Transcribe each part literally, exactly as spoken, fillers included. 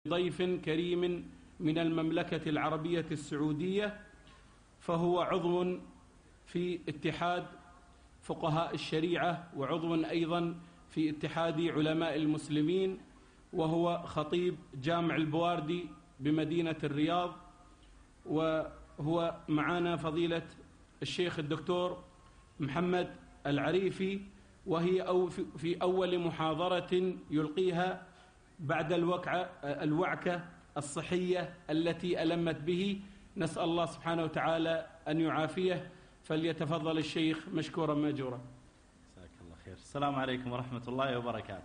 ضيف كريم من المملكة العربية السعودية، فهو عضو في اتحاد فقهاء الشريعة وعضو أيضا في اتحاد علماء المسلمين، وهو خطيب جامع البواردي بمدينة الرياض. وهو معنا فضيلة الشيخ الدكتور محمد العريفي، وهي أو في أول محاضرة يلقيها بعد الوقعة الوعكة الصحية التي ألمت به. نسأل الله سبحانه وتعالى أن يعافيه، فليتفضل الشيخ مشكورا ماجورا. جزاك الله خير. السلام عليكم ورحمة الله وبركاته.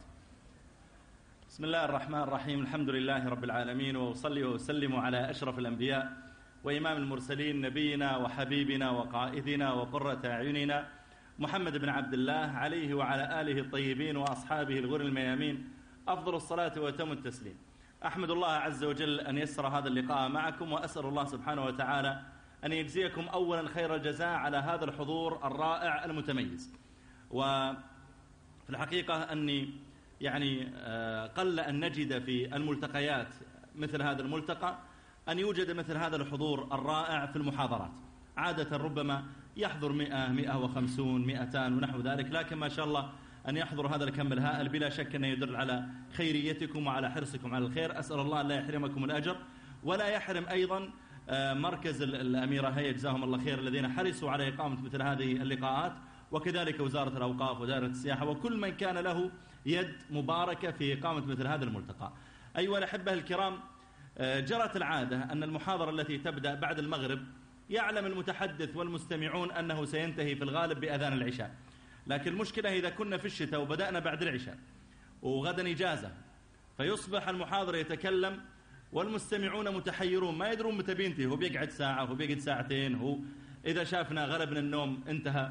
بسم الله الرحمن الرحيم. الحمد لله رب العالمين، وأصلي وأسلم على أشرف الأنبياء وإمام المرسلين، نبينا وحبيبنا وقائدنا وقرة أعيننا محمد بن عبد الله، عليه وعلى آله الطيبين وأصحابه الغر الميامين أفضل الصلاة وأتم التسليم. أحمد الله عز وجل أن يسر هذا اللقاء معكم، وأسأل الله سبحانه وتعالى أن يجزيكم أولا خير الجزاء على هذا الحضور الرائع المتميز. وفي الحقيقة أني يعني قل أن نجد في الملتقيات مثل هذا الملتقى أن يوجد مثل هذا الحضور الرائع في المحاضرات. عادة ربما يحضر مئة مئة وخمسون مئتان ونحو ذلك، لكن ما شاء الله أن يحضر هذا الكم الهائل بلا شك أنه يدل على خيريتكم وعلى حرصكم على الخير. أسأل الله أن لا يحرمكم الأجر، ولا يحرم أيضا مركز الأميرة هيا جزاهم الله خير الذين حرصوا على إقامة مثل هذه اللقاءات، وكذلك وزارة الأوقاف ودائرة السياحة وكل من كان له يد مباركة في إقامة مثل هذا الملتقى. أيها الأحبة الكرام، جرت العادة أن المحاضرة التي تبدأ بعد المغرب يعلم المتحدث والمستمعون أنه سينتهي في الغالب بأذان العشاء، لكن المشكلة إذا كنا في الشتاء وبدأنا بعد العشاء وغدا إجازة، فيصبح المحاضر يتكلم والمستمعون متحيرون ما يدرون متى بينتهي، هو بيقعد ساعة هو بيقعد ساعتين، هو إذا شافنا غلبنا النوم انتهى.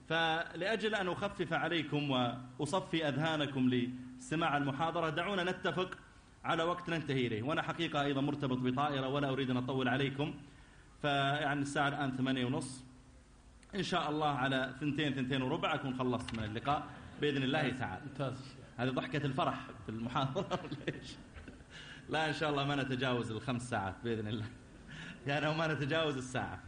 فلأجل أن أخفف عليكم وأصفي أذهانكم لسماع المحاضرة، دعونا نتفق على وقت ننتهي إليه. وأنا حقيقة أيضا مرتبط بطائرة ولا أريد أن أطول عليكم، فيعني الساعة الآن ثمانية ونص، إن شاء الله على ثنتين ثنتين وربع أكون خلصت من اللقاء بإذن الله تعالى. هذه ضحكة الفرح في المحاضرة ليش؟ لا إن شاء الله ما نتجاوز الخمس ساعات بإذن الله، يعني ما نتجاوز الساعة.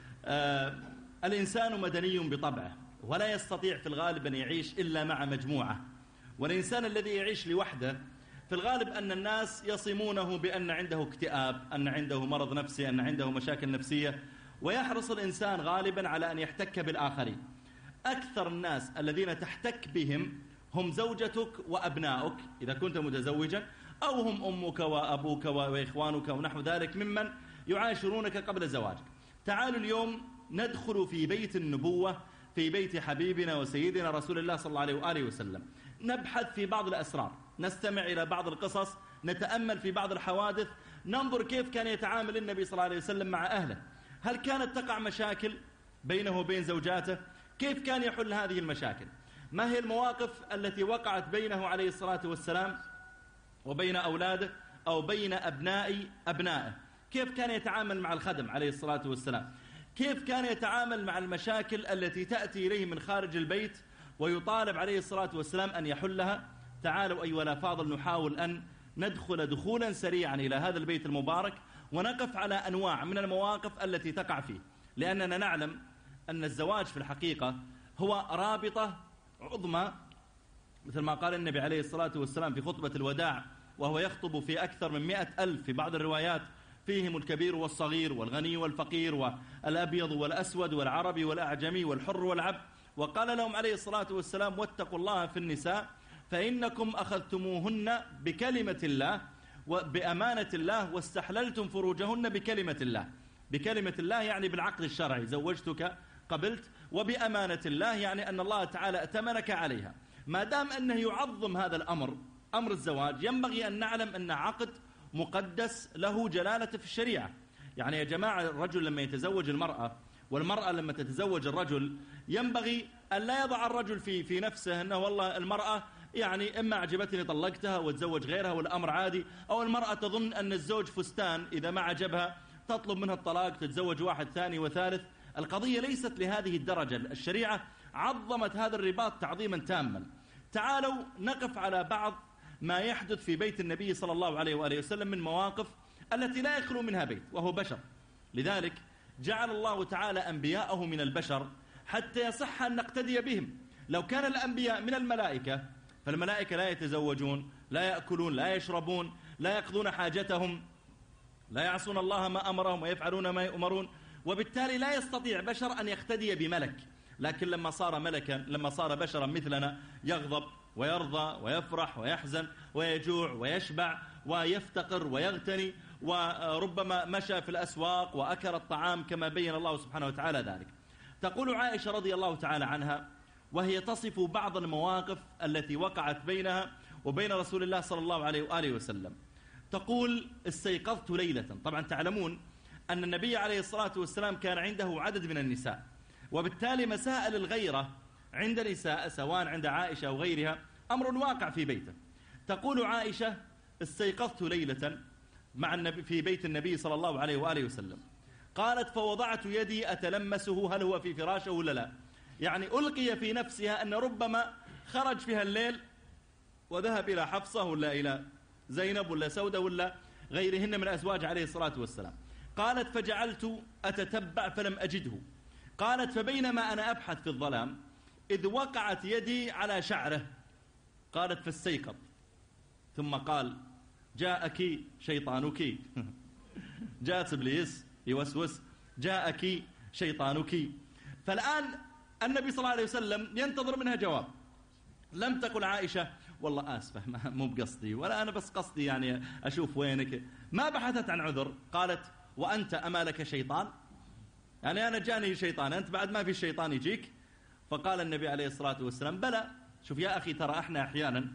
آه الإنسان مدني بطبعه، ولا يستطيع في الغالب أن يعيش إلا مع مجموعة. والإنسان الذي يعيش لوحده في الغالب أن الناس يصمونه بأن عنده اكتئاب، أن عنده مرض نفسي، أن عنده مشاكل نفسية، ويحرص الإنسان غالبا على أن يحتك بالآخرين. أكثر الناس الذين تحتك بهم هم زوجتك وأبنائك إذا كنت متزوجا، أو هم أمك وأبوك وإخوانك ونحو ذلك ممن يعاشرونك قبل زواجك. تعالوا اليوم ندخل في بيت النبوة، في بيت حبيبنا وسيدنا رسول الله صلى الله عليه وآله وسلم، نبحث في بعض الأسرار، نستمع إلى بعض القصص، نتأمل في بعض الحوادث، ننظر كيف كان يتعامل النبي صلى الله عليه وسلم مع أهله. هل كانت تقع مشاكل بينه وبين زوجاته؟ كيف كان يحل هذه المشاكل؟ ما هي المواقف التي وقعت بينه عليه الصلاة والسلام وبين أولاده أو بين أبناء أبنائه؟ كيف كان يتعامل مع الخدم عليه الصلاة والسلام؟ كيف كان يتعامل مع المشاكل التي تأتي إليه من خارج البيت ويطالب عليه الصلاة والسلام أن يحلها؟ تعالوا أيها الأفاضل نحاول أن ندخل دخولا سريعا إلى هذا البيت المبارك، ونقف على أنواع من المواقف التي تقع فيه، لأننا نعلم أن الزواج في الحقيقة هو رابطة عظمى، مثل ما قال النبي عليه الصلاة والسلام في خطبة الوداع وهو يخطب في أكثر من مئة ألف في بعض الروايات، فيهم الكبير والصغير والغني والفقير والأبيض والأسود والعربي والأعجمي والحر والعبد، وقال لهم عليه الصلاة والسلام: واتقوا الله في النساء فإنكم أخذتموهن بكلمة الله وبأمانة الله واستحللتم فروجهن بكلمة الله. بكلمة الله يعني بالعقد الشرعي، زوجتك قبلت، وبأمانة الله يعني أن الله تعالى أتمنك عليها. ما دام أنه يعظم هذا الأمر، أمر الزواج، ينبغي أن نعلم أن عقد مقدس له جلالة في الشريعة. يعني يا جماعة، الرجل لما يتزوج المرأة والمرأة لما تتزوج الرجل، ينبغي أن لا يضع الرجل في في نفسه أنه والله المرأة يعني إما عجبتني طلقتها وتزوج غيرها والأمر عادي، أو المرأة تظن أن الزوج فستان إذا ما عجبها تطلب منها الطلاق تتزوج واحد ثاني وثالث. القضية ليست لهذه الدرجة، الشريعة عظمت هذا الرباط تعظيما تاما. تعالوا نقف على بعض ما يحدث في بيت النبي صلى الله عليه وآله وسلم من مواقف التي لا يخلو منها بيت، وهو بشر. لذلك جعل الله تعالى أنبياءه من البشر حتى يصح أن نقتدي بهم. لو كان الأنبياء من الملائكة فالملائكة لا يتزوجون، لا يأكلون، لا يشربون، لا يقضون حاجتهم، لا يعصون الله ما أمرهم ويفعلون ما يؤمرون، وبالتالي لا يستطيع بشر أن يقتدي بملك. لكن لما صار ملكا، لما صار بشرا مثلنا، يغضب ويرضى ويفرح ويحزن ويجوع ويشبع ويفتقر ويغتني، وربما مشى في الأسواق وأكل الطعام كما بين الله سبحانه وتعالى ذلك. تقول عائشة رضي الله تعالى عنها وهي تصف بعض المواقف التي وقعت بينها وبين رسول الله صلى الله عليه وآله وسلم، تقول: استيقظت ليلة. طبعا تعلمون أن النبي عليه الصلاة والسلام كان عنده عدد من النساء، وبالتالي مسائل الغيرة عند نساء سواء عند عائشة أو غيرها أمر واقع في بيته. تقول عائشة: استيقظت ليلة مع النبي في بيت النبي صلى الله عليه وآله وسلم. قالت: فوضعت يدي أتلمسه هل هو في فراشه ولا لا. يعني ألقي في نفسها أن ربما خرج فيها الليل وذهب إلى حفصة ولا إلى زينب ولا سودة ولا غيرهن من أزواج عليه الصلاة والسلام. قالت: فجعلت أتتبع فلم أجده. قالت: فبينما أنا أبحث في الظلام إذ وقعت يدي على شعره. قالت: فاستيقظ ثم قال: جاءك شيطانك. جاءت إبليس يوسوس: جاءك شيطانك. فالآن النبي صلى الله عليه وسلم ينتظر منها جواب. لم تقل عائشة: والله آسفة مو بقصدي، ولا أنا بس قصدي يعني أشوف وينك. ما بحثت عن عذر. قالت: وأنت أما لك شيطان؟ يعني أنا جاني شيطان، أنت بعد ما في الشيطان يجيك؟ فقال النبي عليه الصلاة والسلام: بلى. شوف يا أخي، ترى احنا أحيانا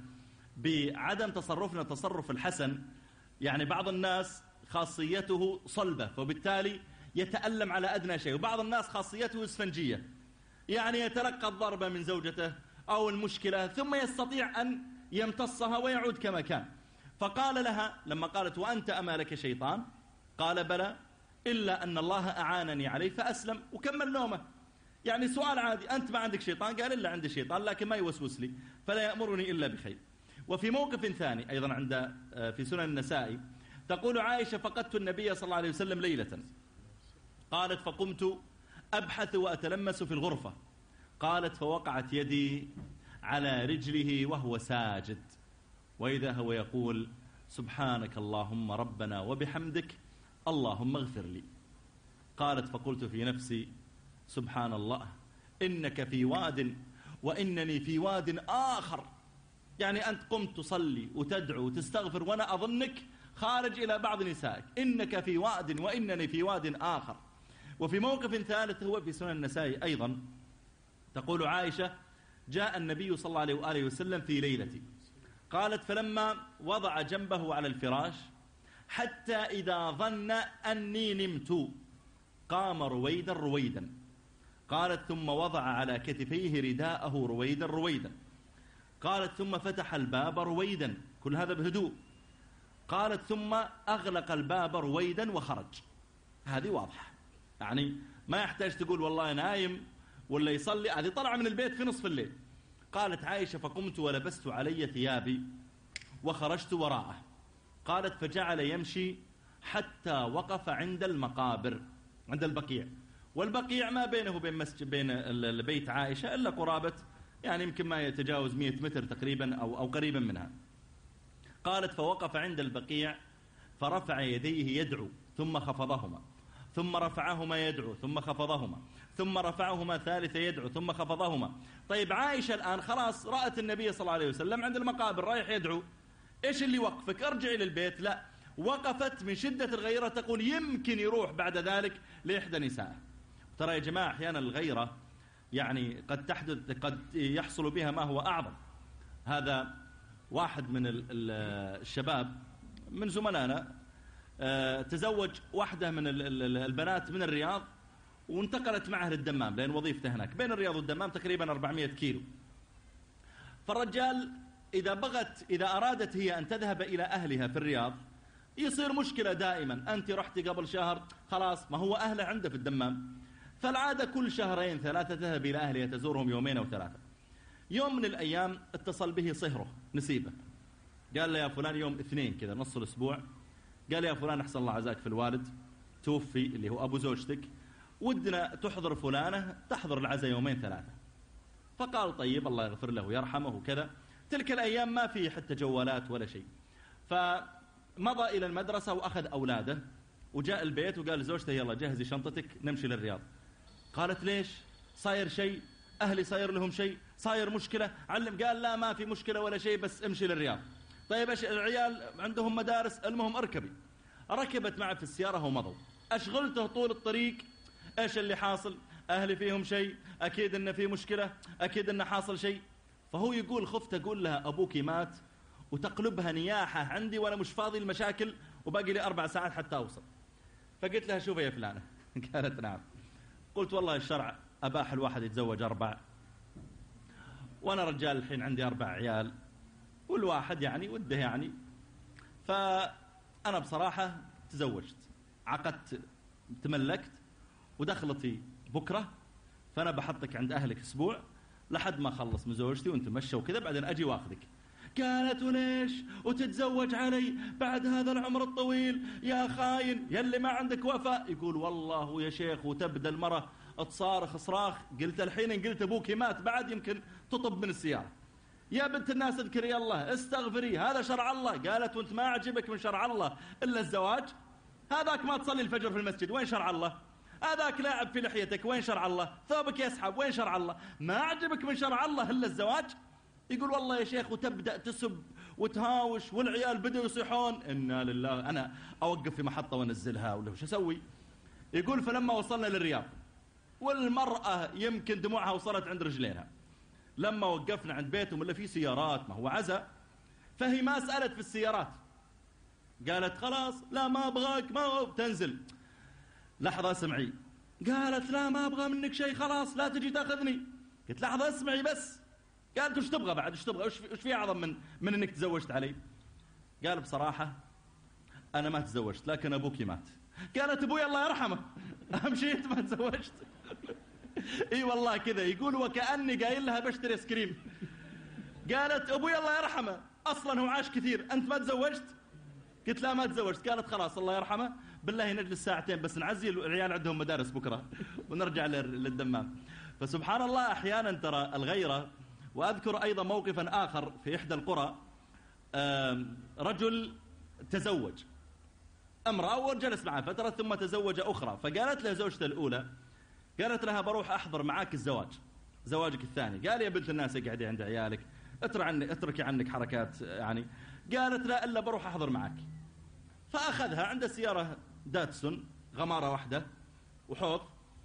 بعدم تصرفنا تصرف الحسن، يعني بعض الناس خاصيته صلبة فبالتالي يتألم على أدنى شيء، وبعض الناس خاصيته اسفنجية، يعني يتلقى الضربة من زوجته أو المشكلة ثم يستطيع أن يمتصها ويعود كما كان. فقال لها لما قالت: وأنت أما لك شيطان؟ قال: بلى، إلا أن الله أعانني عليه فأسلم، وكمل نومه. يعني سؤال عادي: أنت ما عندك شيطان؟ قال: إلا عندي شيطان لكن ما يوسوس لي فلا يأمرني إلا بخير. وفي موقف ثاني أيضا عند في سنن النسائي تقول عائشة: فقدت النبي صلى الله عليه وسلم ليلة. قالت: فقمت أبحث وأتلمس في الغرفة. قالت: فوقعت يدي على رجله وهو ساجد، وإذا هو يقول: سبحانك اللهم ربنا وبحمدك اللهم اغفر لي. قالت: فقلت في نفسي: سبحان الله، إنك في واد وإنني في واد آخر. يعني أنت قمت تصلي وتدعو وتستغفر وأنا أظنك خارج إلى بعض نسائك. إنك في واد وإنني في واد آخر. وفي موقف ثالث هو في سنن النسائي أيضا تقول عائشة: جاء النبي صلى الله عليه وآله وسلم في ليلتي. قالت: فلما وضع جنبه على الفراش حتى إذا ظن أني نمت قام رويدا رويدا. قالت: ثم وضع على كتفيه رداءه رويدا رويدا. قالت: ثم فتح الباب رويدا، كل هذا بهدوء. قالت: ثم أغلق الباب رويدا وخرج. هذه واضحة، يعني ما يحتاج تقول والله نايم ولا يصلي، هذه طلع من البيت في نصف الليل. قالت عائشة: فقمت ولبست علي ثيابي وخرجت وراءه. قالت: فجعل يمشي حتى وقف عند المقابر، عند البقيع. والبقيع ما بينه وبين مسجد بين البيت عائشة إلا قرابة يعني يمكن ما يتجاوز مئة متر تقريبا أو, أو قريبا منها. قالت: فوقف عند البقيع فرفع يديه يدعو ثم خفضهما، ثم رفعهما يدعو ثم خفضهما، ثم رفعهما ثالثة يدعو ثم خفضهما. طيب عائشة الآن خلاص رأت النبي صلى الله عليه وسلم عند المقابر رايح يدعو، إيش اللي وقفك؟ ارجعي للبيت. لا، وقفت من شدة الغيرة تقول يمكن يروح بعد ذلك لإحدى نسائه. ترى يا جماعة أحيانا الغيرة يعني قد تحدث، قد يحصل بها ما هو أعظم. هذا واحد من الشباب من زملائنا تزوج واحدة من البنات من الرياض وانتقلت معه للدمام لأن وظيفته هناك، بين الرياض والدمام تقريبا أربعمائة كيلو. فالرجال إذا بغت إذا أرادت هي أن تذهب إلى أهلها في الرياض يصير مشكلة دائما. أنت رحت قبل شهر، خلاص ما هو أهله عنده في الدمام، فالعادة كل شهرين ثلاثة تذهب إلى أهلها تزورهم يومين أو ثلاثة. يوم من الأيام اتصل به صهره نسيبه قال له يا فلان يوم اثنين كذا نص الأسبوع، قال يا فلان أحسن الله عزاك في الوالد توفي اللي هو أبو زوجتك، ودنا تحضر فلانة تحضر العزاء يومين ثلاثة. فقال طيب الله يغفر له ويرحمه وكذا. تلك الأيام ما في حتى جوالات ولا شيء، فمضى إلى المدرسة وأخذ أولاده وجاء البيت وقال لزوجته يلا جهزي شنطتك نمشي للرياض. قالت ليش؟ صاير شيء؟ أهلي صاير لهم شيء؟ صاير مشكلة؟ علم. قال لا ما في مشكلة ولا شيء، بس امشي للرياض. طيب ايش العيال عندهم مدارس، المهم اركبي. ركبت معه في السيارة ومضوا. أشغلته طول الطريق ايش اللي حاصل؟ أهلي فيهم شيء، أكيد إن في مشكلة، أكيد إن حاصل شيء. فهو يقول خفت أقول لها أبوكي مات وتقلبها نياحة عندي وأنا مش فاضي المشاكل وباقي لي أربع ساعات حتى أوصل. فقلت لها شوفي يا فلانة. قالت نعم. قلت والله الشرع أباح الواحد يتزوج أربع، وأنا رجال الحين عندي أربع عيال والواحد يعني وده يعني، فأنا بصراحة تزوجت، عقدت، تملكت، ودخلتي بكرة، فأنا بحطك عند أهلك أسبوع لحد ما أخلص من زوجتي وأنت مشى وكذا، بعدين أجي وأخذك. قالت وليش وتتزوج علي بعد هذا العمر الطويل يا خاين يلي ما عندك وفاء؟ يقول والله يا شيخ وتبدأ المرة تصارخ صراخ. قلت الحين إن قلت أبوك مات بعد يمكن تطب من السيارة. يا بنت الناس اذكري الله استغفري، هذا شرع الله. قالت وانت ما عجبك من شرع الله إلا الزواج؟ هذاك ما تصلي الفجر في المسجد وين شرع الله؟ هذاك لاعب في لحيتك وين شرع الله؟ ثوبك يسحب وين شرع الله؟ ما عجبك من شرع الله إلا الزواج؟ يقول والله يا شيخ وتبدأ تسب وتهاوش والعيال بدأوا يصيحون. إنا لله. أنا أوقف في محطة وانزلها ولا وش أسوي؟ يقول فلما وصلنا للرياض والمرأة يمكن دموعها وصلت عند رجلينها، لما وقفنا عند بيتهم اللي فيه سيارات، ما هو عزاء، فهي ما سألت في السيارات، قالت خلاص لا ما أبغاك ما تنزل. لحظة اسمعي. قالت لا ما أبغى منك شيء خلاص لا تجي تأخذني. قلت لحظة اسمعي بس. قالت وش تبغى بعد؟ وش تبغى؟ وش في, وش في أعظم من من إنك تزوجت علي؟ قال بصراحة أنا ما تزوجت لكن أبوكي مات. قالت أبوي الله يرحمه أمشيت ما تزوجت. اي والله كذا. يقول وكأني قايل لها بشتري اسكريم. قالت أبوي الله يرحمه أصلا هو عاش كثير، أنت ما تزوجت؟ قلت لا ما تزوجت. قالت خلاص الله يرحمه بالله نجلس ساعتين بس نعزي العيال عندهم مدارس بكرة ونرجع للدمام. فسبحان الله أحيانا ترى الغيرة. وأذكر أيضا موقفا آخر في إحدى القرى، رجل تزوج امرأة وجلس معها فترة ثم تزوج أخرى، فقالت له زوجته الأولى قالت لها بروح أحضر معاك الزواج زواجك الثاني. قال يا بنت الناس اقعدي عند عيالك اترك عنك اتركي عنك حركات يعني. قالت لا إلا بروح أحضر معك. فأخذها عند سيارة داتسون غمارة واحدة وحوض،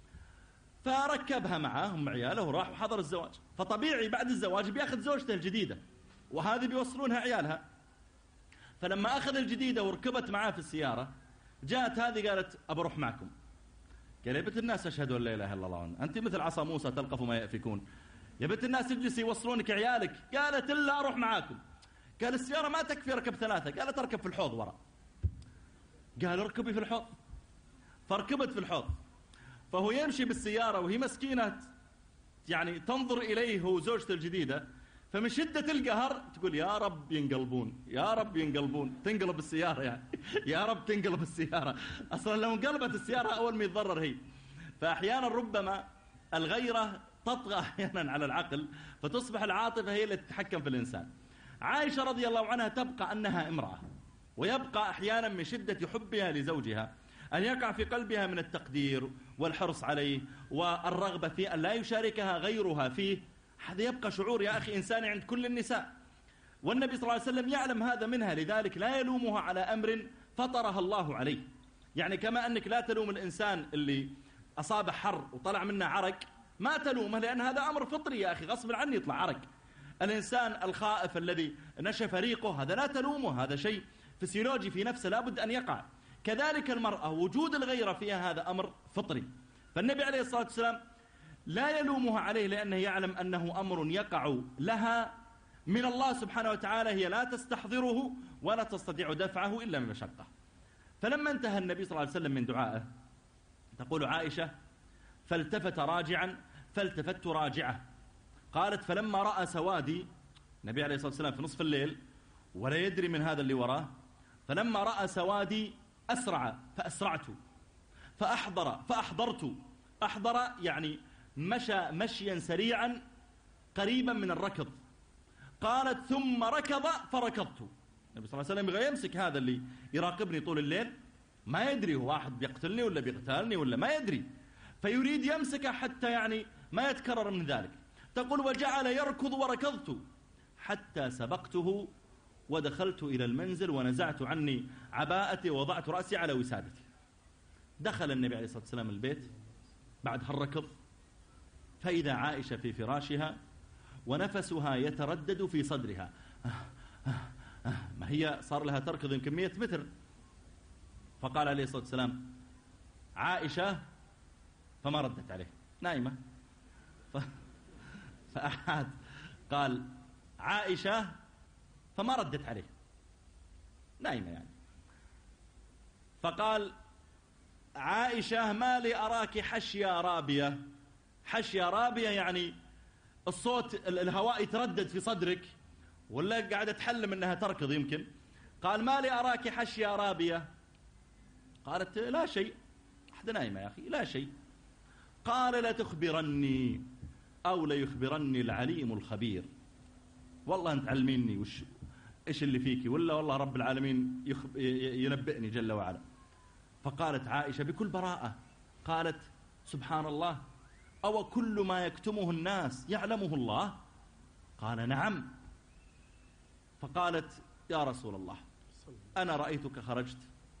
فركبها معه هم عياله وراح وحضر الزواج. فطبيعي بعد الزواج بيأخذ زوجته الجديدة وهذه بيوصلونها عيالها. فلما أخذ الجديدة وركبت معاه في السيارة جاءت هذه قالت أبروح معكم. قال يا بنت الناس أشهد أن لا إله إلا الله أنت مثل عصا موسى تلقف ما يأفكون. يا بنت الناس اجلسي يوصلونك عيالك. قالت إلا أروح معاكم. قال السيارة ما تكفي ركب ثلاثة. قالت أركب في الحوض وراء. قال اركبي في الحوض. فركبت في الحوض. فهو يمشي بالسيارة وهي مسكينة يعني تنظر إليه هو زوجته الجديدة، فمن شدة القهر تقول يا رب ينقلبون يا رب ينقلبون. تنقلب السيارة يعني يا رب تنقلب السيارة. أصلا لو انقلبت السيارة أول ما يتضرر هي. فأحيانا ربما الغيرة تطغى أحيانا على العقل فتصبح العاطفة هي اللي تتحكم في الإنسان. عائشة رضي الله عنها تبقى أنها امرأة، ويبقى أحيانا من شدة حبها لزوجها أن يقع في قلبها من التقدير والحرص عليه والرغبة في أن لا يشاركها غيرها فيه. هذا يبقى شعور يا أخي إنساني عند كل النساء، والنبي صلى الله عليه وسلم يعلم هذا منها، لذلك لا يلومها على أمر فطرها الله عليه. يعني كما أنك لا تلوم الإنسان اللي أصاب حر وطلع منه عرق ما تلومه، لأن هذا أمر فطري يا أخي غصب عني يطلع عرق. الإنسان الخائف الذي نشف ريقه هذا لا تلومه، هذا شيء فسيولوجي في نفسه لابد أن يقع. كذلك المرأة وجود الغيرة فيها هذا أمر فطري. فالنبي عليه الصلاة والسلام لا يلومها عليه لأنه يعلم أنه أمر يقع لها من الله سبحانه وتعالى، هي لا تستحضره ولا تستطيع دفعه إلا من مشقة. فلما انتهى النبي صلى الله عليه وسلم من دعائه تقول عائشة فالتفت راجعا فالتفت راجعة. قالت فلما رأى سوادي النبي عليه الصلاة والسلام في نصف الليل ولا يدري من هذا اللي وراه. فلما رأى سوادي أسرع فأسرعت فأحضر فأحضرت. أحضر يعني مشى مشيا سريعا قريبا من الركض. قالت ثم ركض فركضت. النبي صلى الله عليه وسلم يبغى يمسك هذا اللي يراقبني طول الليل، ما يدري هو واحد بيقتلني ولا بيقتلني ولا ما يدري، فيريد يمسكه حتى يعني ما يتكرر من ذلك. تقول وجعل يركض وركضت حتى سبقته ودخلت إلى المنزل ونزعت عني عباءتي ووضعت رأسي على وسادتي. دخل النبي عليه الصلاة والسلام البيت بعد هالركض، فإذا عائشة في فراشها ونفسها يتردد في صدرها. ما هي صار لها تركض يمكن مئة متر. فقال عليه الصلاة والسلام عائشة، فما ردت عليه، نائمة. فأحد قال عائشة، فما ردت عليه، نائمة يعني. فقال عائشة ما لي أراك حشية رابية. حشية رابية يعني الصوت الهواء يتردد في صدرك، ولا قاعدة تحلم أنها تركض يمكن. قال ما لي أراك حشية رابية. قالت لا شيء، أحد نايمة يا أخي، لا شيء. قال لا تخبرني أو لا يخبرني العليم الخبير. والله أنت علميني وش إيش اللي فيك، ولا والله رب العالمين يخب... ينبئني جل وعلا. فقالت عائشة بكل براءة، قالت سبحان الله، أو كل ما يكتمه الناس يعلمه الله؟ قال نعم. فقالت يا رسول الله أنا رأيتك خرجت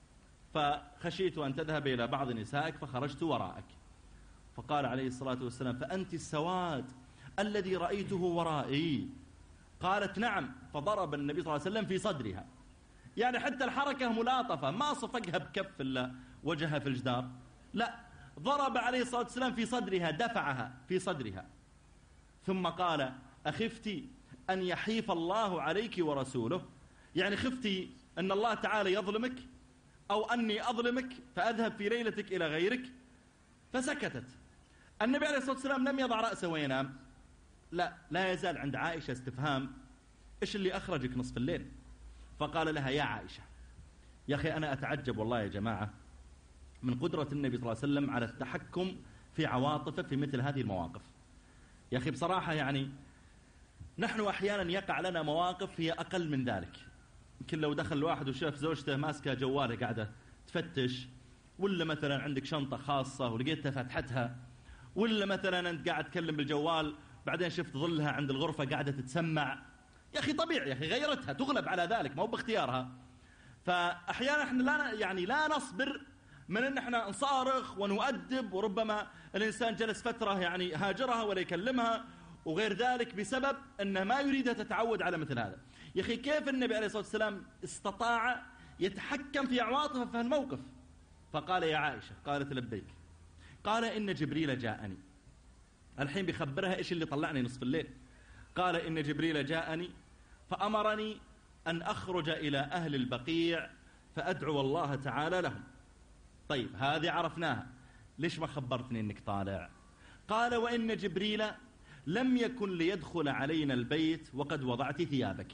فخشيت أن تذهب إلى بعض نسائك فخرجت وراءك. فقال عليه الصلاة والسلام فأنت السواد الذي رأيته ورائي. قالت نعم. فضرب النبي صلى الله عليه وسلم في صدرها، يعني حتى الحركة ملاطفة، ما صفقها بكف إلا وجهها في الجدار، لا، ضرب عليه الصلاة والسلام في صدرها، دفعها في صدرها. ثم قال أخفتي أن يحيف الله عليك ورسوله؟ يعني خفتي أن الله تعالى يظلمك أو أني أظلمك فأذهب في ليلتك إلى غيرك؟ فسكتت. النبي عليه الصلاة والسلام لم يضع رأسه وينام، لا لا يزال عند عائشة استفهام، إيش اللي أخرجك نصف الليل؟ فقال لها يا عائشة، يا أخي أنا أتعجب والله يا جماعة من قدرة النبي صلى الله عليه وسلم على التحكم في عواطفه في مثل هذه المواقف. يا أخي بصراحة يعني نحن أحيانا يقع لنا مواقف هي أقل من ذلك. يمكن لو دخل الواحد وشاف زوجته ماسكة جواله قاعدة تفتش، ولا مثلا عندك شنطة خاصة ولقيتها فتحتها، ولا مثلا أنت قاعد تكلم بالجوال بعدين شفت ظلها عند الغرفة قاعدة تتسمع، يا أخي طبيعي، يا أخي غيرتها، تغلب على ذلك، ما هو باختيارها. فأحيانا احنا لا يعني لا نصبر من أن احنا نصارخ ونؤدب، وربما الإنسان جلس فترة يعني هاجرها ولا يكلمها وغير ذلك بسبب أنه ما يريدها تتعود على مثل هذا. يا أخي كيف النبي عليه الصلاة والسلام استطاع يتحكم في عواطفه في الموقف؟ فقال يا عائشة، قالت لبيك. قال إن جبريل جاءني. الحين بيخبرها إيش اللي طلعني نصف الليل. قال إن جبريل جاءني فأمرني أن أخرج إلى أهل البقيع فأدعو الله تعالى لهم. طيب هذه عرفناها، ليش ما خبرتني أنك طالع؟ قال وإن جبريل لم يكن ليدخل علينا البيت وقد وضعت ثيابك،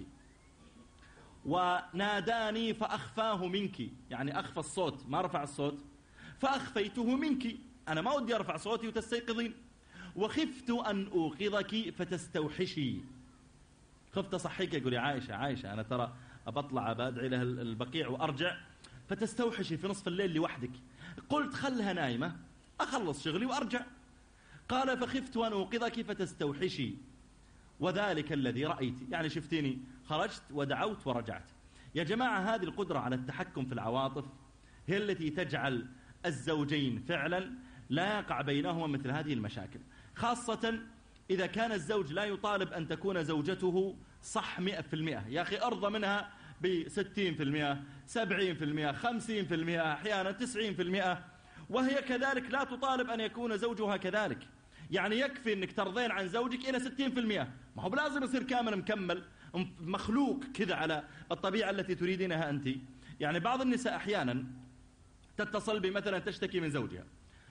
وناداني فأخفاه منك، يعني أخفى الصوت، ما رفع الصوت، فأخفيته منك، أنا ما ودي أرفع صوتي وتستيقظين، وخفت أن أوقظك فتستوحشي، خفت أصحيك. يقول يا عائشة، عائشة أنا ترى أبطلع بأدعي لها البقيع وأرجع فتستوحشي في نصف الليل لوحدك. قلت خلها نايمة أخلص شغلي وأرجع. قال فخفت أن أوقظك فتستوحشي وذلك الذي رأيت، يعني شفتيني خرجت ودعوت ورجعت. يا جماعة هذه القدرة على التحكم في العواطف هي التي تجعل الزوجين فعلا لا يقع بينهما مثل هذه المشاكل، خاصة إذا كان الزوج لا يطالب أن تكون زوجته صح مئة في المئة. يا أخي أرضى منها بستين في المئة، سبعين في المئة، خمسين في المئة، أحيانا تسعين في المئة، وهي كذلك لا تطالب أن يكون زوجها كذلك. يعني يكفي أنك ترضين عن زوجك إلى ستين في المئة، ما هو بلازم يصير كامل مكمل مخلوق كذا على الطبيعة التي تريدينها أنت. يعني بعض النساء أحيانا تتصل بمثلا تشتكي من زوجها،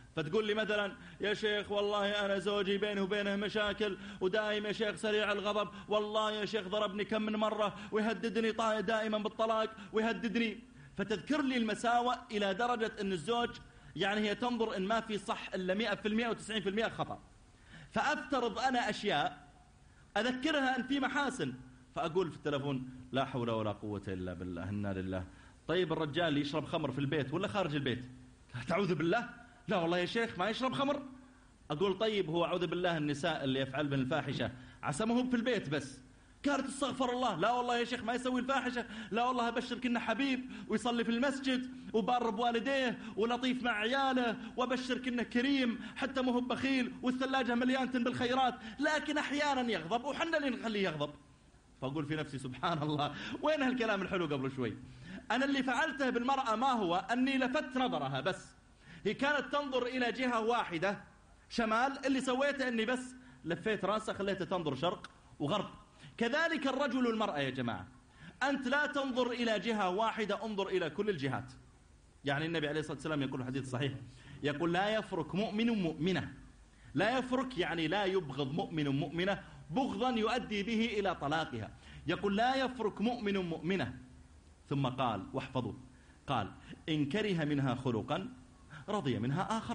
فتقول لي مثلا يا شيخ والله أنا زوجي بينه وبينه مشاكل ودائما يا شيخ سريع الغضب، والله يا شيخ ضربني كم من مرة ويهددني دائما بالطلاق ويهددني. فتذكر لي المساوئ إلى درجة أن الزوج يعني هي تنظر إن ما في صح إلا مئة في المئة وتسعين في المئة خطأ. فأفترض أنا أشياء أذكرها أن في محاسن، فأقول في التلفون لا حول ولا قوة إلا بالله إنا لله. طيب الرجال يشرب خمر في البيت ولا خارج البيت؟ تعوذ بالله. لا والله يا شيخ ما يشرب خمر. أقول طيب هو أعوذ بالله النساء اللي يفعل بهم الفاحشة عسى ما هو في البيت بس، قالت استغفر الله. لا والله يا شيخ ما يسوي الفاحشة. لا والله أبشرك إنه حبيب ويصلي في المسجد وبار بوالديه ولطيف مع عياله، وأبشرك إنه كريم حتى ما هو بخيل والثلاجة مليانة بالخيرات، لكن أحيانا يغضب وحنا اللي نخليه يغضب. فأقول في نفسي سبحان الله وين هالكلام الحلو قبل شوي. أنا اللي فعلته بالمرأة ما هو أني لفت نظرها بس، هي كانت تنظر إلى جهة واحدة شمال، اللي سويته أني بس لفيت راسها خليتها تنظر شرق وغرب. كذلك الرجل والمرأة يا جماعة، أنت لا تنظر إلى جهة واحدة، انظر إلى كل الجهات. يعني النبي عليه الصلاة والسلام يقول حديث صحيح يقول لا يفرك مؤمن مؤمنة. لا يفرك يعني لا يبغض مؤمن مؤمنة بغضا يؤدي به إلى طلاقها. يقول لا يفرك مؤمن مؤمنة. ثم قال واحفظوا، قال إن كره منها خلقا رضي منها آخر.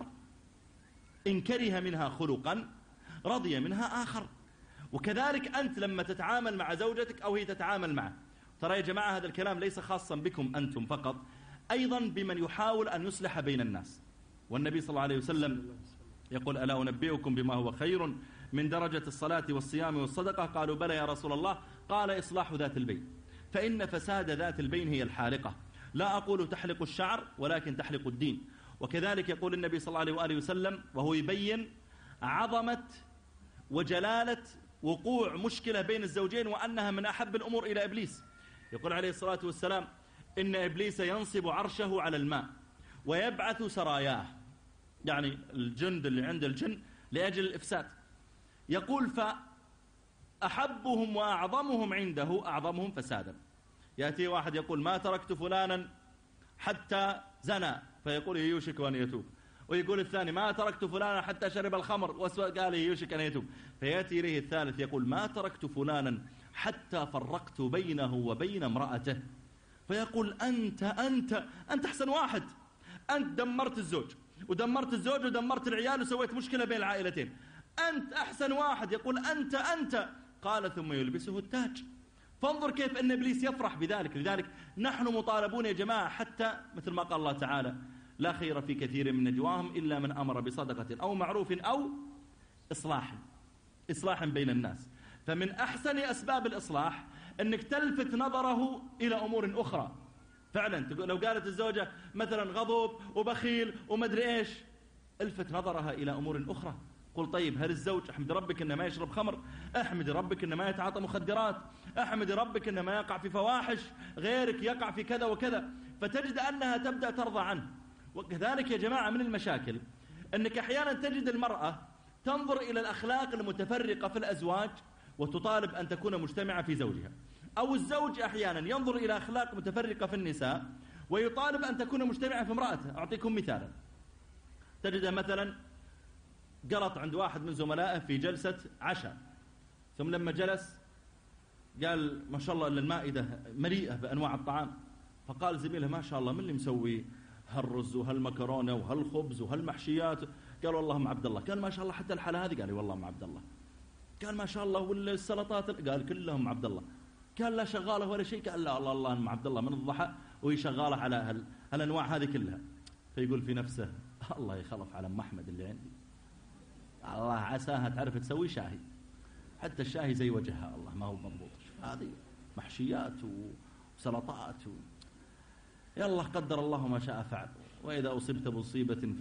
إن كره منها خلقا رضي منها آخر. وكذلك أنت لما تتعامل مع زوجتك أو هي تتعامل معه، ترى يا جماعة هذا الكلام ليس خاصا بكم أنتم فقط، أيضا بمن يحاول أن يصلح بين الناس. والنبي صلى الله عليه وسلم يقول ألا أنبئكم بما هو خير من درجة الصلاة والصيام والصدقة؟ قالوا بلى يا رسول الله. قال إصلاح ذات البين، فإن فساد ذات البين هي الحالقة. لا أقول تحلق الشعر ولكن تحلق الدين. وكذلك يقول النبي صلى الله عليه وآله وسلم وهو يبين عظمة وجلالة وقوع مشكلة بين الزوجين وأنها من أحب الأمور إلى إبليس. يقول عليه الصلاة والسلام إن إبليس ينصب عرشه على الماء ويبعث سراياه، يعني الجند اللي عند الجن لأجل الإفساد. يقول فأحبهم وأعظمهم عنده أعظمهم فسادا. يأتي واحد يقول ما تركت فلانا حتى زنى، فيقول يوشك أن يتوب. ويقول الثاني ما تركت فلانا حتى شرب الخمر وقال يوشك أن يتوب. فيأتي إليه الثالث يقول ما تركت فلانا حتى فرقت بينه وبين امرأته. فيقول أنت أنت أنت أحسن واحد، أنت دمرت الزوج ودمرت الزوج ودمرت العيال وسويت مشكلة بين العائلتين، أنت أحسن واحد. يقول أنت أنت قال ثم يلبسه التاج. فانظر كيف أن إبليس يفرح بذلك. لذلك نحن مطالبون يا جماعة، حتى مثل ما قال الله تعالى لا خير في كثير من نجواهم إلا من أمر بصدقة أو معروف أو إصلاح إصلاح بين الناس. فمن أحسن أسباب الإصلاح أنك تلفت نظره إلى أمور أخرى. فعلا لو قالت الزوجة مثلا غضب وبخيل ومدري إيش، الفت نظرها إلى أمور أخرى. قل طيب هل الزوج احمد ربك إنه ما يشرب خمر، احمد ربك إنه ما يتعاطى مخدرات، احمد ربك إنه ما يقع في فواحش، غيرك يقع في كذا وكذا، فتجد أنها تبدأ ترضى عنه. وكذلك يا جماعة من المشاكل أنك أحيانا تجد المرأة تنظر إلى الأخلاق المتفرقة في الأزواج وتطالب أن تكون مجتمعة في زوجها، أو الزوج أحيانا ينظر إلى أخلاق متفرقة في النساء ويطالب أن تكون مجتمعة في امرأته. أعطيكم مثالا، تجد مثلا قلط عند واحد من زملائه في جلسة عشاء، ثم لما جلس قال ما شاء الله إن المائدة مليئة بأنواع الطعام، فقال زميله ما شاء الله من اللي مسوي هالرز وهالمكرونة وهالخبز وهالمحشيات؟ قال والله ام عبد الله. قال ما شاء الله حتى الحلا هذه؟ قال والله ام عبد الله. قال ما شاء الله والسلطات؟ قال كلهم عبد الله. قال لا شغاله ولا شيء؟ قال لا الله الله ام عبد الله من الضحى وهي شغاله على هال... هالانواع هذه كلها. فيقول في نفسه الله يخلف على ام احمد اللي عندي، الله عساها تعرف تسوي شاهي، حتى الشاهي زي وجهها الله ما هو مضبوط. هذه محشيات وسلطات و... يلا قدر الله ما شاء فعل، وإذا أصبت بمصيبة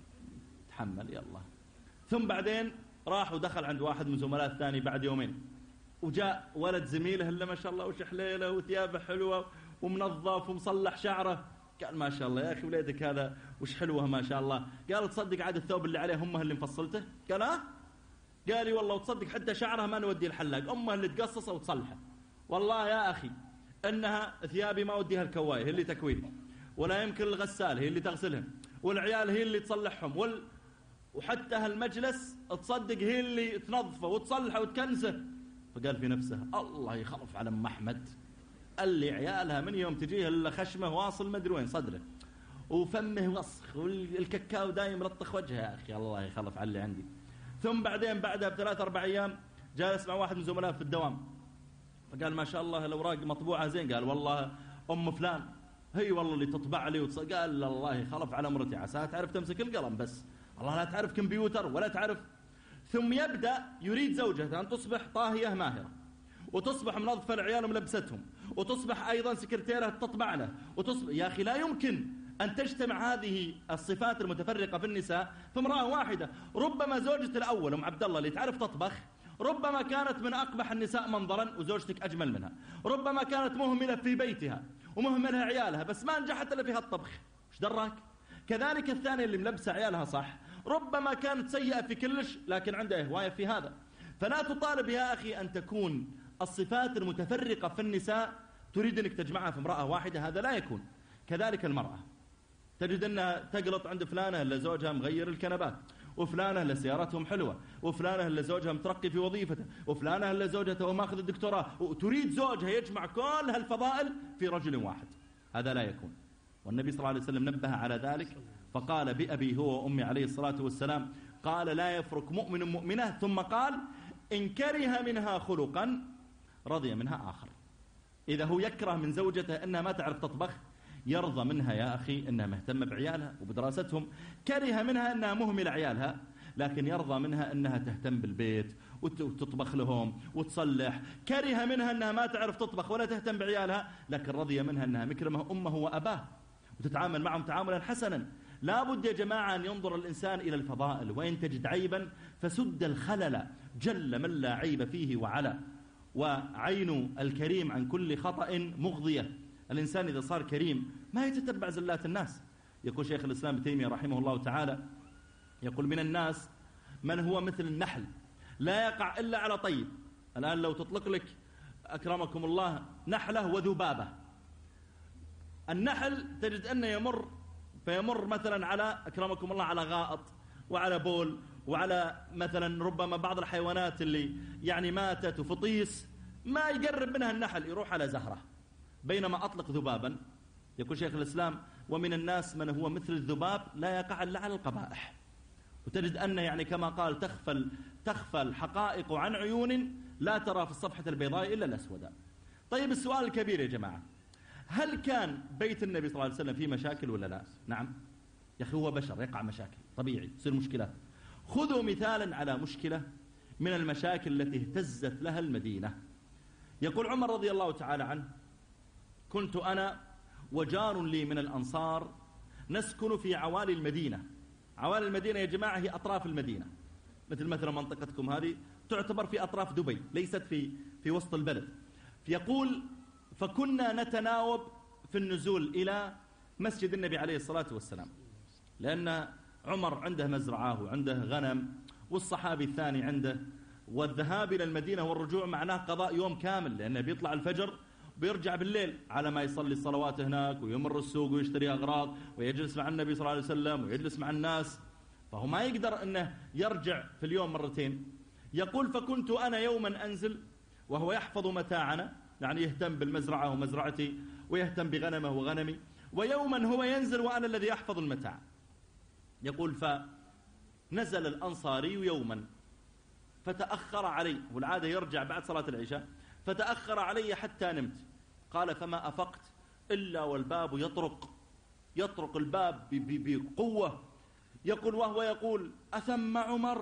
فتحمل يلا. ثم بعدين راح ودخل عند واحد من زملاء الثاني بعد يومين، وجاء ولد زميله اللي ما شاء الله وش حليله وثيابه حلوة ومنظف ومصلح شعره. قال ما شاء الله يا أخي وليدك هذا وش حلوه ما شاء الله. قال تصدق عاد الثوب اللي عليه أمه اللي مفصلته؟ قال ها؟ قال لي والله وتصدق حتى شعرها ما نودي الحلاق، أمه اللي تقصصه وتصلحه. والله يا أخي أنها ثيابي ما وديها الكواي هي اللي تكويه، ولا يمكن الغسال هي اللي تغسلهم، والعيال هي اللي تصلحهم، وال... وحتى هالمجلس تصدق هي اللي تنظفه وتصلحه وتكنسه. فقال في نفسه الله يخلف على أم أحمد اللي عيالها من يوم تجيه إلا خشمه واصل ما أدري وين صدره وفمه وسخ والكاكاو دايم رطخ وجهه. يا أخي الله يخلف على اللي عندي. ثم بعدين بعدها بثلاث أربع أيام جالس مع واحد من زملائه في الدوام، فقال ما شاء الله الأوراق مطبوعة زين. قال والله أم فلان هي والله اللي تطبع لي وتص... قال الله يخلف على مرتي عساها تعرف تمسك القلم بس الله لا تعرف كمبيوتر ولا تعرف. ثم يبدأ يريد زوجته أن تصبح طاهية ماهرة وتصبح منظفة لعياله ملبستهم وتصبح أيضا سكرتيرة تطبع له وتصبح. يا أخي لا يمكن أن تجتمع هذه الصفات المتفرقة في النساء في امرأة واحدة. ربما زوجة الأول أم عبد الله اللي تعرف تطبخ ربما كانت من أقبح النساء منظرا وزوجتك أجمل منها. ربما كانت مهملة في بيتها ومهملة عيالها بس ما نجحت إلا في هالطبخ، ايش دراك؟ كذلك الثانية اللي ملبسة عيالها صح ربما كانت سيئة في كلش لكن عندها هواية في هذا. فلا تطالب يا أخي أن تكون الصفات المتفرقة في النساء تريد أنك تجمعها في امرأة واحدة، هذا لا يكون. كذلك المرأة تجد أنها تقلط عند فلانة اللي زوجها مغير الكنبات، وفلانة اللي سيارتهم حلوة، وفلانة اللي زوجها مترقي في وظيفته، وفلانة اللي زوجها هو ماخذ الدكتوراه، وتريد زوجها يجمع كل هالفضائل في رجل واحد، هذا لا يكون. والنبي صلى الله عليه وسلم نبه على ذلك فقال بأبي هو وأمي عليه الصلاة والسلام قال لا يفرق مؤمن مؤمنة، ثم قال إن كره منها خلقا رضي منها آخر. إذا هو يكره من زوجته أنها ما تعرف تطبخ يرضى منها يا أخي أنها مهتمة بعيالها وبدراستهم، كره منها أنها مهملة عيالها لكن يرضى منها أنها تهتم بالبيت وتطبخ لهم وتصلح. كره منها أنها ما تعرف تطبخ ولا تهتم بعيالها لكن رضي منها أنها مكرمة أمه وأباه وتتعامل معهم تعاملا حسنا. لا بد يا جماعة أن ينظر الإنسان إلى الفضائل، وإن تجد عيبا فسد الخلل جل من لا عيب فيه وعلا. وعين الكريم عن كل خطأ مغضية. الإنسان إذا صار كريم ما يتتبع زلات الناس. يقول شيخ الإسلام ابن تيمية رحمه الله تعالى يقول من الناس من هو مثل النحل لا يقع إلا على طيب. الآن لو تطلق لك أكرمكم الله نحلة وذبابة، النحل تجد أنه يمر فيمر مثلا على أكرمكم الله على غائط وعلى بول وعلى مثلا ربما بعض الحيوانات اللي يعني ماتت وفطيس ما يقرب منها النحل يروح على زهرة. بينما أطلق ذبابا يقول شيخ الإسلام ومن الناس من هو مثل الذباب لا يقع إلا على القبائح. وتجد أنه يعني كما قال تخفى تخفى الحقائق عن عيون لا ترى في الصفحة البيضاء إلا الأسود. طيب السؤال الكبير يا جماعة، هل كان بيت النبي صلى الله عليه وسلم فيه مشاكل ولا لا؟ نعم يا أخي هو بشر يقع مشاكل طبيعي تصير مشكلات. خذوا مثالا على مشكلة من المشاكل التي اهتزت لها المدينة. يقول عمر رضي الله تعالى عنه كنت أنا وجار لي من الأنصار نسكن في عوالي المدينة. عوالي المدينة يا جماعة هي أطراف المدينة، مثل مثلا منطقتكم هذه تعتبر في أطراف دبي ليست في في وسط البلد. يقول فكنا نتناوب في النزول إلى مسجد النبي عليه الصلاة والسلام، لأن عمر عنده مزرعة وعنده غنم والصحابي الثاني عنده، والذهاب إلى المدينة والرجوع معناه قضاء يوم كامل لأنه بيطلع الفجر بيرجع بالليل على ما يصلي الصلوات هناك ويمر السوق ويشتري أغراض ويجلس مع النبي صلى الله عليه وسلم ويجلس مع الناس، فهو ما يقدر أنه يرجع في اليوم مرتين. يقول فكنت أنا يوما أنزل وهو يحفظ متاعنا، يعني يهتم بالمزرعة ومزرعتي ويهتم بغنمه وغنمي، ويوما هو ينزل وأنا الذي أحفظ المتاع. يقول فنزل الأنصاري يوما فتأخر علي، والعادة يرجع بعد صلاة العشاء، فتأخر علي حتى نمت. قال فما أفقت إلا والباب يطرق يطرق الباب بقوة. يقول وهو يقول أثم عمر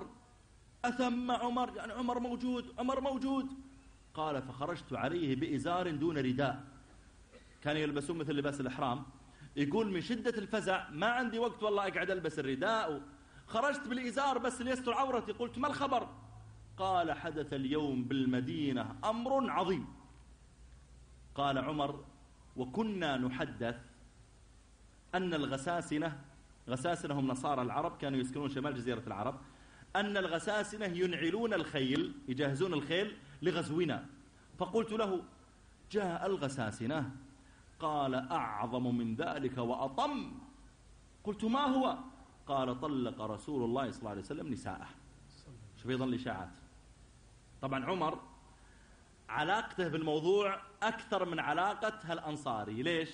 أثم عمر، يعني عمر موجود عمر موجود. قال فخرجت عليه بإزار دون رداء، كان يلبسون مثل لباس الإحرام. يقول من شدة الفزع ما عندي وقت والله أقعد ألبس الرداء، خرجت بالإزار بس ليستر عورتي. قلت ما الخبر؟ قال حدث اليوم بالمدينة أمر عظيم. قال عمر وكنا نحدث أن الغساسنة، غساسنة هم نصارى العرب كانوا يسكنون شمال جزيرة العرب، أن الغساسنة ينعلون الخيل يجهزون الخيل لغزونا. فقلت له جاء الغساسنة؟ قال أعظم من ذلك وأطم. قلت ما هو؟ قال طلق رسول الله صلى الله عليه وسلم نساءه. شوف يظل إشاعات. طبعا عمر علاقته بالموضوع أكثر من علاقة هالأنصاري. ليش؟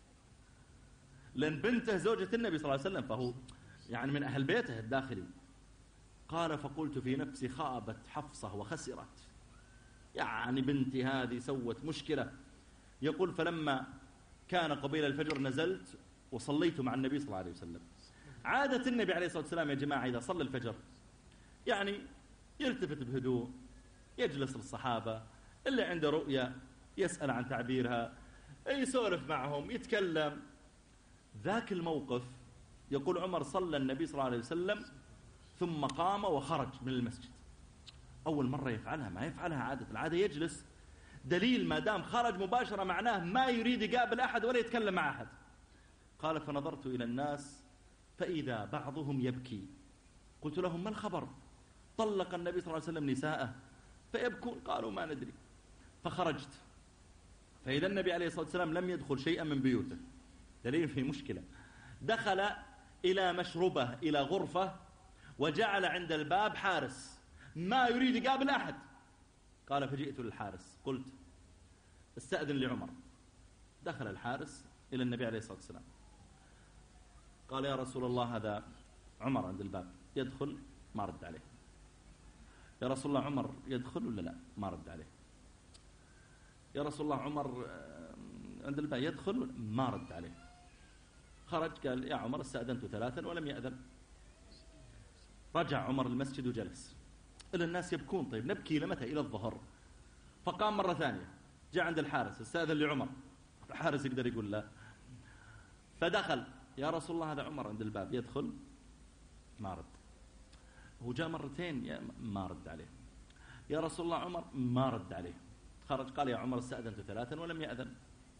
لأن بنته زوجة النبي صلى الله عليه وسلم، فهو يعني من أهل بيته الداخلي. قال فقلت في نفسي خابت حفصة وخسرت، يعني بنتي هذه سوت مشكلة. يقول فلما كان قبيل الفجر نزلت وصليت مع النبي صلى الله عليه وسلم. عادة النبي عليه الصلاة والسلام يا جماعة إذا صلى الفجر يعني يلتفت بهدوء، يجلس للصحابة اللي عنده رؤية يسأل عن تعبيرها، يسولف معهم، يتكلم. ذاك الموقف يقول عمر صلى النبي صلى الله عليه وسلم ثم قام وخرج من المسجد. أول مرة يفعلها، ما يفعلها عادة، العادة يجلس. دليل ما دام خرج مباشرة معناه ما يريد يقابل أحد ولا يتكلم مع أحد. قال فنظرت إلى الناس فإذا بعضهم يبكي، قلت لهم ما الخبر؟ طلق النبي صلى الله عليه وسلم نساءه فيبكون. قالوا ما ندري. فخرجت فإذا النبي عليه الصلاة والسلام لم يدخل شيئا من بيوته، دليل في مشكلة. دخل إلى مشربه إلى غرفة وجعل عند الباب حارس ما يريد يقابل أحد. قال فجئت للحارس قلت استأذن لعمر. دخل الحارس إلى النبي عليه الصلاة والسلام قال يا رسول الله هذا عمر عند الباب يدخل، ما رد عليه. يا رسول الله عمر يدخل ولا لا؟ ما رد عليه. يا رسول الله عمر عند الباب يدخل، ما رد عليه. خرج قال يا عمر استأذنت ثلاثا ولم يأذن. رجع عمر المسجد وجلس. إلى الناس يبكون. طيب نبكي لمتى؟ إلى الظهر. فقام مرة ثانية جاء عند الحارس استأذن لعمر. الحارس يقدر يقول لا. فدخل يا رسول الله هذا عمر عند الباب يدخل، ما رد. هو جاء مرتين ما رد عليه. يا رسول الله عمر، ما رد عليه. خرج قال يا عمر استأذنت ثلاثا ولم يأذن.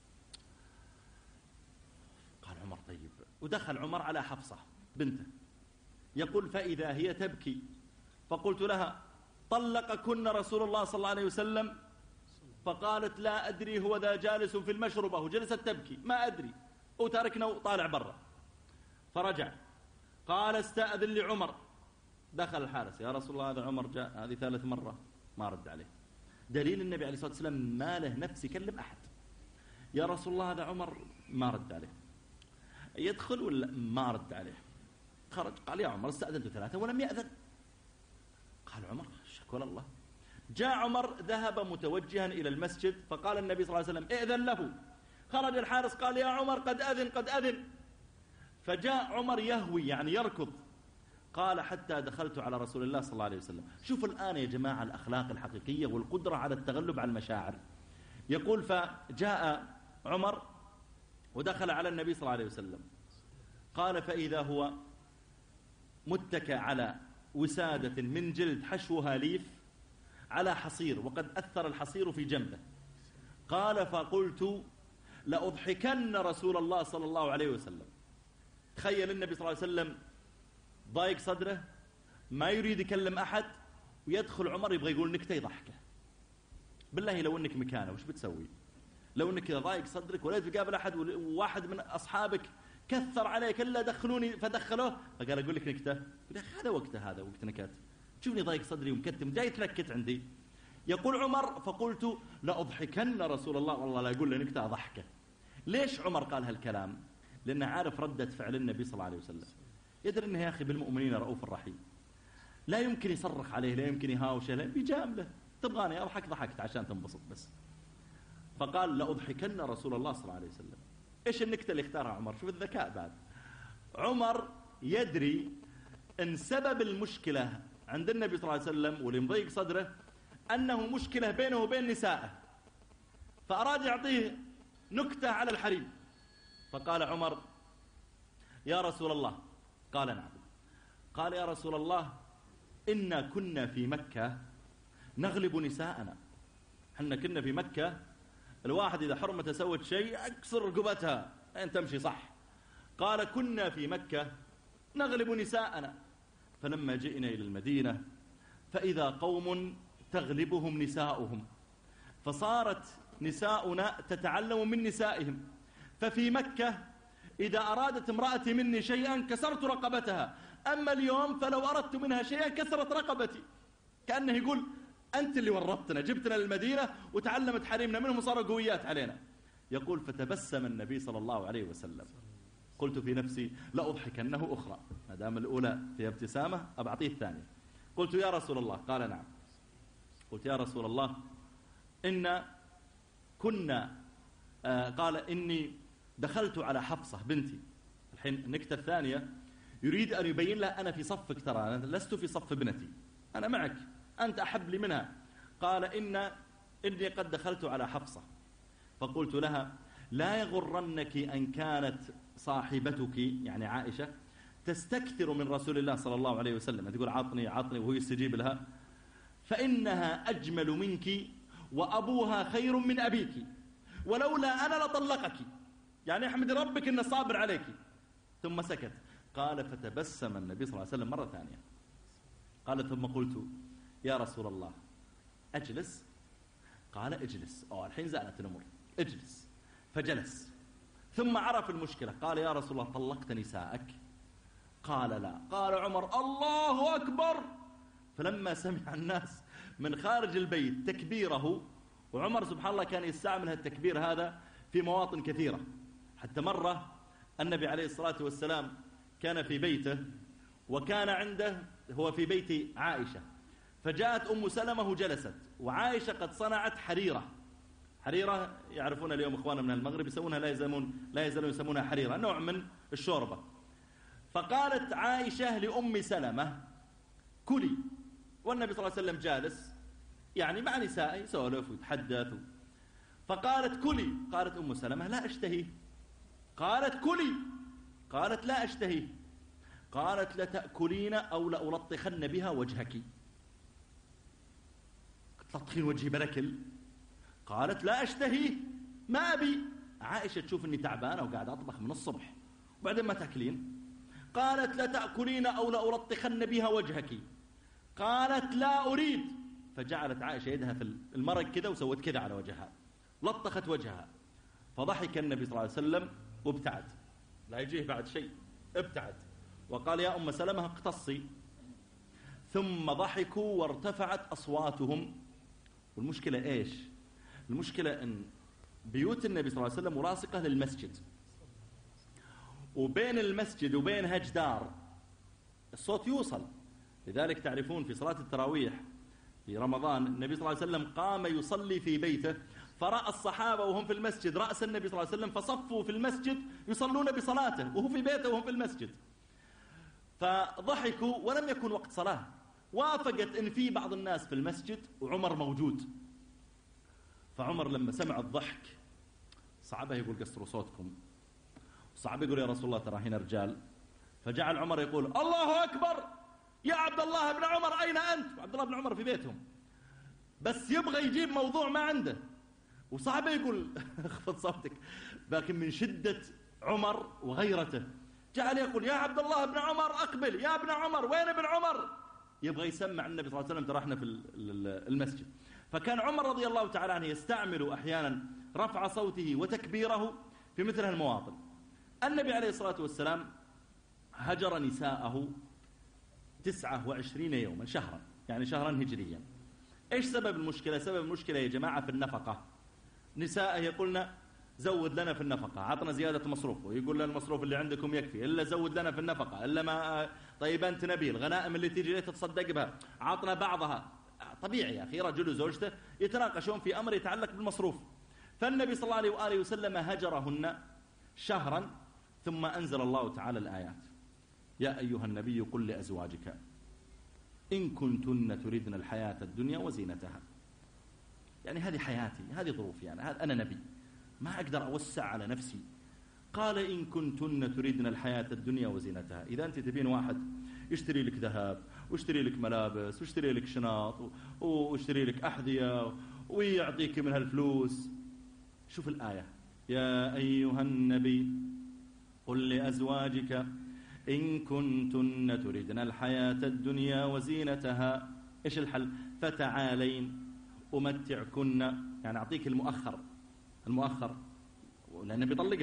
قال عمر طيب. ودخل عمر على حفصة بنته يقول فإذا هي تبكي، فقلت لها طلقكن رسول الله صلى الله عليه وسلم؟ فقالت لا أدري، هو ذا جالس في المشربة وجلست تبكي، ما أدري، وتركنا وطالع برا. فرجع قال استأذن لعمر. دخل الحارس يا رسول الله هذا عمر جاء هذه ثالث مرة، ما رد عليه. دليل النبي عليه الصلاة والسلام ما له نفس يكلم أحد. يا رسول الله هذا عمر، ما رد عليه. يدخل ولا ما رد عليه. خرج قال يا عمر استأذنت ثلاثة ولم يأذن. قال عمر شكوى الله. جاء عمر ذهب متوجها إلى المسجد، فقال النبي صلى الله عليه وسلم ائذن له. خرج الحارس قال يا عمر قد أذن قد أذن. فجاء عمر يهوي يعني يركض. قال حتى دخلت على رسول الله صلى الله عليه وسلم. شوفوا الآن يا جماعة الأخلاق الحقيقية والقدرة على التغلب على المشاعر. يقول فجاء عمر ودخل على النبي صلى الله عليه وسلم. قال فإذا هو متكى على وسادة من جلد حشوها ليف على حصير، وقد أثر الحصير في جنبه. قال فقلت لأضحكن رسول الله صلى الله عليه وسلم. تخيل النبي صلى الله عليه وسلم ضايق صدره، ما يريد يكلم أحد، ويدخل عمر يبغى يقول نكتة يضحكه. بالله لو أنك مكانه وش بتسوي؟ لو أنك ضايق صدرك ولا تقابل أحد وواحد من أصحابك كثر عليك إلا دخلوني فدخلوه، فقال أقول لك نكتة. يقول أخي هذا وقته، هذا وقت نكات، تشوفني ضايق صدري ومكتم جاي تنكت عندي. يقول عمر فقلت لأضحكن رسول الله، والله لا يقول له نكتة أضحكه. ليش عمر قال هالكلام؟ لأنه عارف ردة فعل النبي صلى الله عليه وسلم. يدري أنه يا أخي بالمؤمنين رؤوف الرحيم، لا يمكن يصرخ عليه، لا يمكن يهاوشه، لا بيجامله. تبغاني أضحك ضحكت عشان تنبسط بس. فقال لأضحكن رسول الله صلى الله عليه وسلم. إيش النكتة اللي اختارها عمر؟ شوف الذكاء بعد. عمر يدري أن سبب المشكلة عند النبي صلى الله عليه وسلم واللي مضيق صدره أنه مشكلة بينه وبين نسائه، فأراد يعطيه نكتة على الحريم. فقال عمر يا رسول الله. قال نعم. قال يا رسول الله إنا كنا في مكة نغلب نساءنا. حنا كنا في مكة الواحد إذا حرمته سوت شيء أكسر رقبتها أن تمشي صح. قال كنا في مكة نغلب نساءنا، فلما جئنا إلى المدينة فإذا قوم تغلبهم نساؤهم، فصارت نساؤنا تتعلم من نسائهم. ففي مكة إذا أرادت امرأتي مني شيئا كسرت رقبتها، أما اليوم فلو أردت منها شيئا كسرت رقبتي. كأنه يقول أنت اللي ورطتنا، جبتنا للمدينة وتعلمت حريمنا منهم وصاروا قويات علينا. يقول فتبسم النبي صلى الله عليه وسلم. قلت في نفسي لأضحكنه أخرى، ما دام الأولى في ابتسامة أبعطيه الثانية. قلت يا رسول الله، قال نعم. قلت يا رسول الله إن كنا آه قال إني دخلت على حفصة بنتي. الحين النكتة الثانية يريد أن يبين لها أنا في صفك، ترى أنا لست في صف ابنتي، أنا معك، أنت أحب لي منها. قال إن إني قد دخلت على حفصة فقلت لها لا يغرنك أن كانت صاحبتك يعني عائشة تستكثر من رسول الله صلى الله عليه وسلم، تقول عطني عطني وهو يستجيب لها، فإنها أجمل منك وأبوها خير من أبيك، ولولا أنا لطلقك، يعني احمد ربك إنه صابر عليك. ثم سكت. قال فتبسم النبي صلى الله عليه وسلم مرة ثانية. قال ثم قلت يا رسول الله أجلس؟ قال اجلس. أوه الحين زالت الأمور، اجلس. فجلس. ثم عرف المشكلة. قال يا رسول الله طلقت نساءك؟ قال لا. قال عمر الله أكبر. فلما سمع الناس من خارج البيت تكبيره، وعمر سبحان الله كان يستعمل التكبير هذا في مواطن كثيرة، حتى مرة النبي عليه الصلاة والسلام كان في بيته وكان عنده هو في بيت عائشة، فجاءت أم سلمة وجلست، وعائشة قد صنعت حريرة. حريرة يعرفون اليوم إخواننا من المغرب يسمونها لا يزالون لا يزالون يسمونها حريرة، نوع من الشوربة. فقالت عائشة لأم سلمة كلي، والنبي صلى الله عليه وسلم جالس يعني مع نسائه يسولف ويتحدث. فقالت كلي. قالت أم سلمة لا أشتهيه. قالت كلي. قالت لا أشتهيه. قالت لتأكلين أو لألطخن بها وجهك. تلطخين وجهي بركل. قالت لا أشتهيه ما أبي. عائشة تشوف أني تعبانة وقاعد أطبخ من الصبح وبعدين ما تأكلين. قالت لتأكلين أو لألطخن بها وجهك. قالت لا أريد. فجعلت عائشة يدها في المرق كذا وسوت كذا على وجهها، لطخت وجهها. فضحك النبي صلى الله عليه وسلم وابتعد، لا يجيه بعد شيء، ابتعد وقال يا أم سلمة اقتصي. ثم ضحكوا وارتفعت أصواتهم. والمشكلة إيش؟ المشكلة أن بيوت النبي صلى الله عليه وسلم ملاصقة للمسجد، وبين المسجد وبينها جدار الصوت يوصل. لذلك تعرفون في صلاة التراويح في رمضان النبي صلى الله عليه وسلم قام يصلي في بيته، فرأى الصحابة وهم في المسجد رأس النبي صلى الله عليه وسلم فصفوا في المسجد يصلون بصلاته وهو في بيته وهم في المسجد. فضحكوا ولم يكن وقت صلاة. وافقت ان في بعض الناس في المسجد وعمر موجود. فعمر لما سمع الضحك صعبه يقول قصروا صوتكم، صعب يقول يا رسول الله ترى هنا رجال. فجعل عمر يقول الله أكبر يا عبد الله بن عمر أين أنت؟ عبد الله بن عمر في بيتهم، بس يبغى يجيب موضوع ما عنده، وصعب يقول اخفض صوتك، لكن من شدة عمر وغيرته جعل يقول يا عبد الله بن عمر أقبل، يا ابن عمر وين ابن عمر؟ يبغى يسمع النبي صلى الله عليه وسلم ترى احنا في المسجد. فكان عمر رضي الله تعالى عنه يستعمل أحيانا رفع صوته وتكبيره في مثل هالمواطن. النبي عليه الصلاة والسلام هجر نساءه تسعة وعشرين يوما، شهرا يعني شهرا هجريا. ايش سبب المشكلة؟ سبب المشكلة يا جماعة في النفقة. نساءه يقولنا زود لنا في النفقة، عطنا زيادة مصروف، ويقول لنا المصروف اللي عندكم يكفي، إلا زود لنا في النفقة، إلا ما طيب أنت نبي الغنائم اللي تيجي ليه تتصدق بها، عطنا بعضها. طبيعي يا أخي رجل وزوجته يتناقشون في أمر يتعلق بالمصروف. فالنبي صلى الله عليه وآله وسلم هجرهن شهرا، ثم أنزل الله تعالى الآيات يا أيها النبي قل لأزواجك إن كنتن تريدن الحياة الدنيا وزينتها. يعني هذه حياتي، هذه ظروفي، يعني أنا نبي ما أقدر أوسع على نفسي. قال إن كنتن تريدن الحياة الدنيا وزينتها. إذا أنت تبين واحد يشتري لك ذهب ويشتري لك ملابس ويشتري لك شنط ويشتري لك أحذية ويعطيك من هالفلوس، شوف الآية يا أيها النبي قل لأزواجك إن كنتن تريدن الحياة الدنيا وزينتها. إيش الحل؟ فتعالين أمتعكن، يعني أعطيك المؤخر المؤخر لأنه بيطلقها،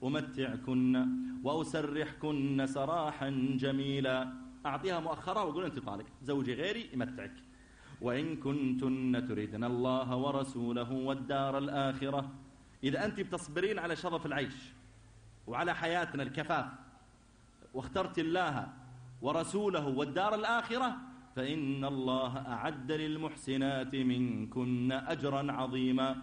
أمتعكن وأسرحكن سراحا جميلا. أعطيها مؤخرة وقول أنت طالق، زوجي غيري يمتعك. وإن كنتن تريدن الله ورسوله والدار الآخرة، إذا أنت بتصبرين على شرف العيش وعلى حياتنا الكفاف واخترت الله ورسوله والدار الآخرة، فإن الله أعد للمحسنات منكن أجرا عظيما.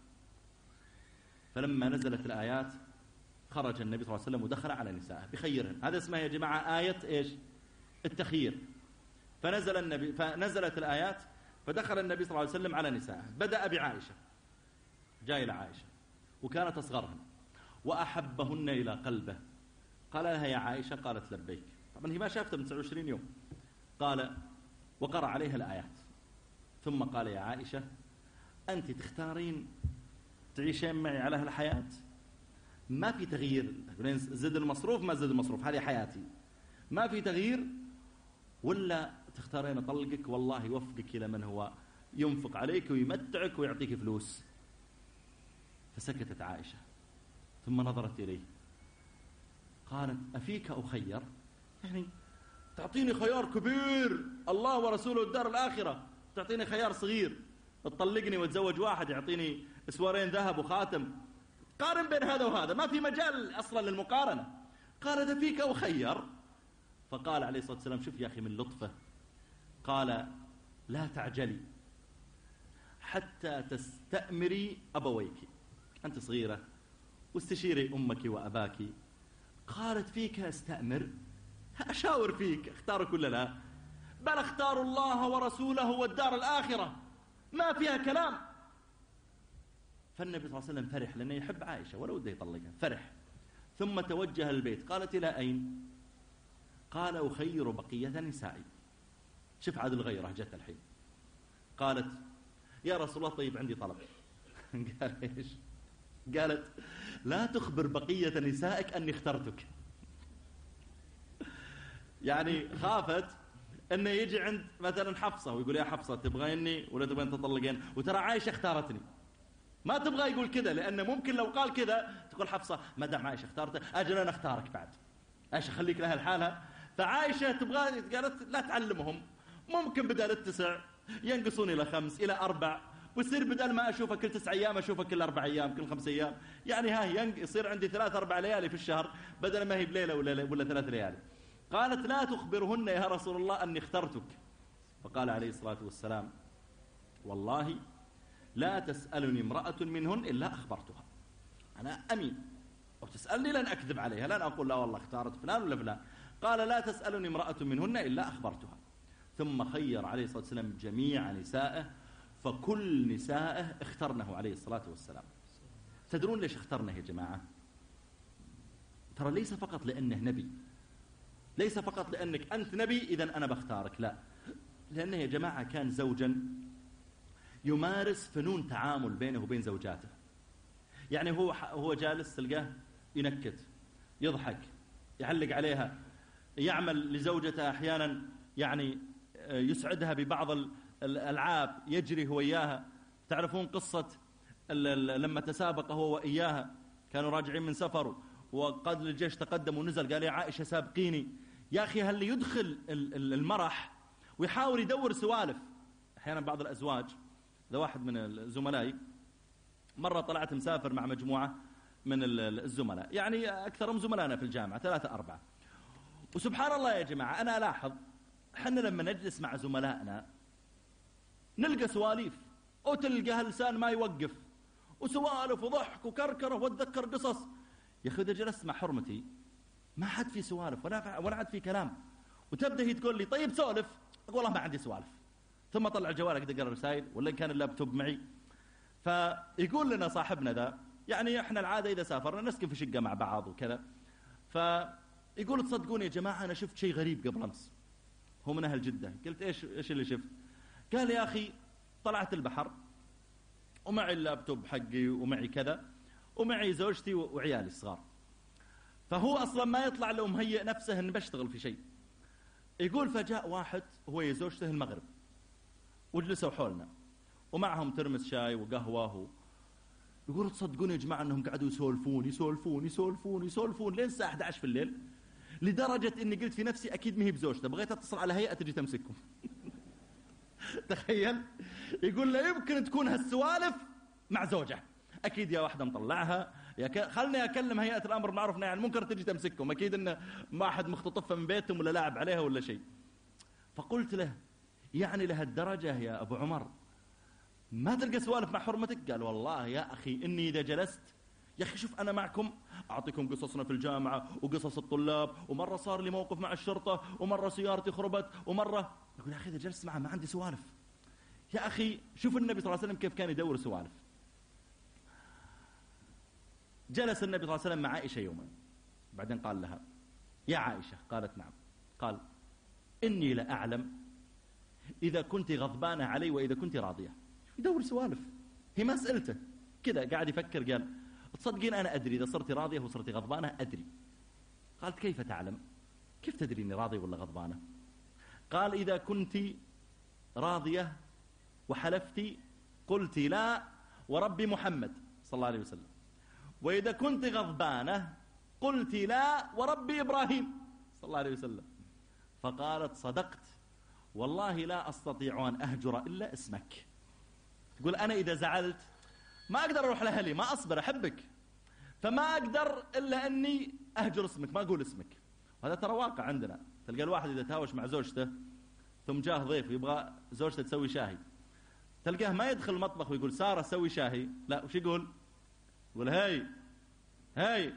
فلما نزلت الآيات خرج النبي صلى الله عليه وسلم ودخل على نسائه بخيرهن. هذا اسمها يا جماعة آية إيش؟ التخيير. فنزل النبي فنزلت الآيات فدخل النبي صلى الله عليه وسلم على نسائه. بدأ بعائشة، جاء إلى عائشة وكانت أصغرهن وأحبهن إلى قلبه. قال لها يا عائشة، قالت لبيك. طبعا هي ما شافته من تسعة وعشرين يوم. قال وقرأ عليها الآيات، ثم قال يا عائشة أنت تختارين تعيشين معي على هالحياة، ما في تغيير، زد المصروف ما زد المصروف، هذه حياتي ما في تغيير، ولا تختارين أطلقك والله يوفقك إلى من هو ينفق عليك ويمتعك ويعطيك فلوس. فسكتت عائشة ثم نظرت إليه قالت أفيك أخير؟ يعني تعطيني خيار كبير، الله ورسوله الدار الآخرة، تعطيني خيار صغير تطلقني وتزوج واحد يعطيني اسوارين ذهب وخاتم؟ قارن بين هذا وهذا، ما في مجال أصلا للمقارنة. قال ده فيك أخير. فقال عليه الصلاة والسلام شوف يا أخي من لطفه، قال لا تعجلي حتى تستأمري أبويك، أنت صغيرة واستشيري أمك وأباك. قالت فيك أستأمر؟ أشاور فيك اختارك ولا لا؟ بل اختار الله ورسوله والدار الآخرة، ما فيها كلام. فالنبي صلى الله عليه وسلم فرح لأنه يحب عائشة ولا وده يطلقها، فرح. ثم توجه البيت. قالت إلى أين؟ قال أخير بقية نسائي. شوف عاد الغيرة جت الحين. قالت يا رسول الله طيب عندي طلب. قال إيش؟ قالت لا تخبر بقية نسائك أني اخترتك. يعني خافت أنه يجي عند مثلا حفصة ويقول يا حفصة تبغيني ولا تبغين تطلقين؟ وترى عائشة اختارتني. ما تبغى يقول كذا، لأنه ممكن لو قال كذا تقول حفصة ما دام عائشة اختارتك أجل أنا اختارك بعد، عائشة خليك لها الحالة. فعائشة تبغى، قالت لا تعلمهم، ممكن بدل التسع ينقصون إلى خمس إلى أربع، ويصير بدل ما أشوفك كل تسع أيام أشوفك كل أربع أيام كل خمس أيام، يعني ها يصير عندي ثلاث أربع ليالي في الشهر بدل ما هي بليلة ولا, ولا ثلاث ليالي. قالت لا تخبرهن يا رسول الله أني اخترتك. فقال عليه الصلاة والسلام والله لا تسألني امرأة منهن إلا أخبرتها، أنا أمين، وتسألني لن أكذب عليها، لن أقول لا والله اختارت فلان ولا فلان. قال لا تسألني امرأة منهن إلا أخبرتها. ثم خير عليه الصلاة والسلام جميع نسائه، فكل نسائه اخترنه عليه الصلاة والسلام. تدرون ليش اخترنه يا جماعة؟ ترى ليس فقط لأنه نبي، ليس فقط لأنك أنت نبي إذن أنا بختارك، لا، لأنه يا جماعة كان زوجا يمارس فنون تعامل بينه وبين زوجاته. يعني هو هو جالس تلقاه ينكت، يضحك، يعلق عليها، يعمل لزوجته أحيانا يعني يسعدها ببعض الألعاب، يجري هو إياها. تعرفون قصة لما تسابق هو وإياها، كانوا راجعين من سفر وقد الجيش تقدم ونزل، قال يا عائشة سابقيني. يا أخي هل يدخل المرح ويحاول يدور سوالف. أحيانا بعض الأزواج، ذا واحد من الزملائي مرة طلعت مسافر مع مجموعة من الزملاء، يعني أكثرهم زملائنا في الجامعة ثلاثة أربعة، وسبحان الله يا جماعة أنا ألاحظ حنا لما نجلس مع زملائنا نلقى سواليف، وتلقى هاللسان ما يوقف، وسوالف وضحك وكركرة واتذكر قصص. يا أخي إذا جلست مع حرمتي ما حد في سوالف ولا ولا حد في كلام، وتبدأ هي تقول لي طيب سولف، أقول والله ما عندي سوالف، ثم طلع جوالك أقدر أقرأ رسائل ولا كان اللابتوب معي. فيقول لنا صاحبنا ذا، يعني إحنا العادة إذا سافرنا نسكن في شقة مع بعض وكذا، فيقول تصدقوني يا جماعة أنا شفت شيء غريب قبل أمس. هو من أهل جدة. قلت إيش إيش اللي شفت؟ قال يا أخي طلعت البحر ومعي اللابتوب حقي ومعي كذا ومعي زوجتي وعيالي الصغار، فهو أصلا ما يطلع له مهيئ نفسه إن بشتغل في شيء. يقول فجاء واحد هو يا زوجته المغرب وجلسوا حولنا ومعهم ترمس شاي وقهوة يقول تصدقون يا جماعة أنهم قعدوا يسولفون يسولفون يسولفون يسولفون لين الساعة أحد عشر في الليل، لدرجة أني قلت في نفسي أكيد مهي بزوجته، بغيت أتصل على هيئة تجي تمسكهم. تخيل، يقول لا يمكن تكون هالسوالف مع زوجة، أكيد يا واحدة مطلعها، يا ك... خلني أكلم هيئة الأمر بالمعروف والنهي عن المنكر تجي تمسكهم، أكيد إنه ما أحد مختطفها من بيتهم ولا لاعب عليها ولا شيء. فقلت له يعني لهالدرجة يا أبو عمر ما تلقى سوالف مع حرمتك؟ قال والله يا أخي إني إذا جلست يا أخي شوف أنا معكم أعطيكم قصصنا في الجامعة وقصص الطلاب، ومرة صار لي موقف مع الشرطة، ومرة سيارتي خربت، ومرة يقول يا أخي إذا جلست معه ما عندي سوالف. يا أخي شوف النبي صلى الله عليه وسلم كيف كان يدور سوالف. جلس النبي صلى الله عليه وسلم مع عائشة يوما، بعدين قال لها يا عائشة، قالت نعم، قال إني لأعلم إذا كنت غضبانة علي وإذا كنت راضية. يدور سوالف، هي ما سألته كذا، قاعد يفكر. قال تصدقين أنا أدري إذا صرت راضية وصرت غضبانة، أدري. قالت كيف تعلم؟ كيف تدري إني راضية ولا غضبانة؟ قال إذا كنت راضية وحلفتي قلت لا ورب محمد صلى الله عليه وسلم، وإذا كنت غضبانة قلت لا ورب إبراهيم صلى الله عليه وسلم. فقالت صدقت والله لا أستطيع أن أهجر إلا اسمك. تقول أنا إذا زعلت ما أقدر أروح لأهلي، ما أصبر، أحبك، فما أقدر إلا أني أهجر اسمك، ما أقول اسمك. وهذا ترى واقع عندنا. تلقى الواحد إذا تهاوش مع زوجته ثم جاه ضيف يبغى زوجته تسوي شاهي، تلقاه ما يدخل المطبخ ويقول سارة سوي شاهي، لا، وش يقول؟ يقول هاي هاي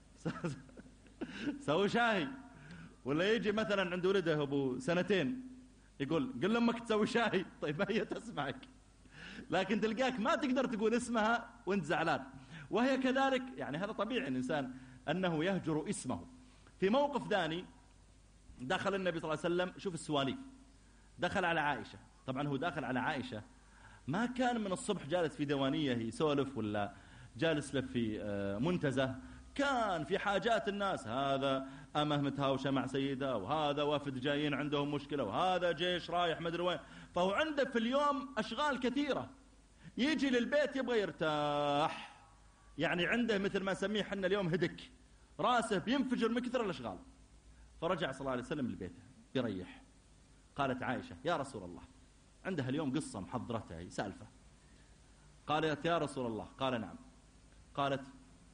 سوي شاهي. ولا يجي مثلا عند ولده أبو سنتين يقول قل لأمك تسوي شاهي، طيب ما هي تسمعك، لكن تلقاك ما تقدر تقول اسمها وانت زعلان. وهي كذلك، يعني هذا طبيعي الإنسان أنه يهجر اسمه. في موقف ثاني دخل النبي صلى الله عليه وسلم، شوف السواليف، دخل على عائشة. طبعا هو داخل على عائشة ما كان من الصبح جالس في ديوانية يسولف ولا جالس له في منتزه، كان في حاجات الناس، هذا أمه متهاوشة مع سيدة، وهذا وفد جايين عندهم مشكلة، وهذا جيش رايح مدري وين. فهو عنده في اليوم أشغال كثيرة، يجي للبيت يبغى يرتاح، يعني عنده مثل ما نسميه حنا اليوم هدك، راسه بينفجر من كثر الأشغال. فرجع صلى الله عليه وسلم لبيته يريح. قالت عائشة يا رسول الله، عندها اليوم قصة محضرتها، هي سالفة. قالت يا رسول الله، قال نعم. قالت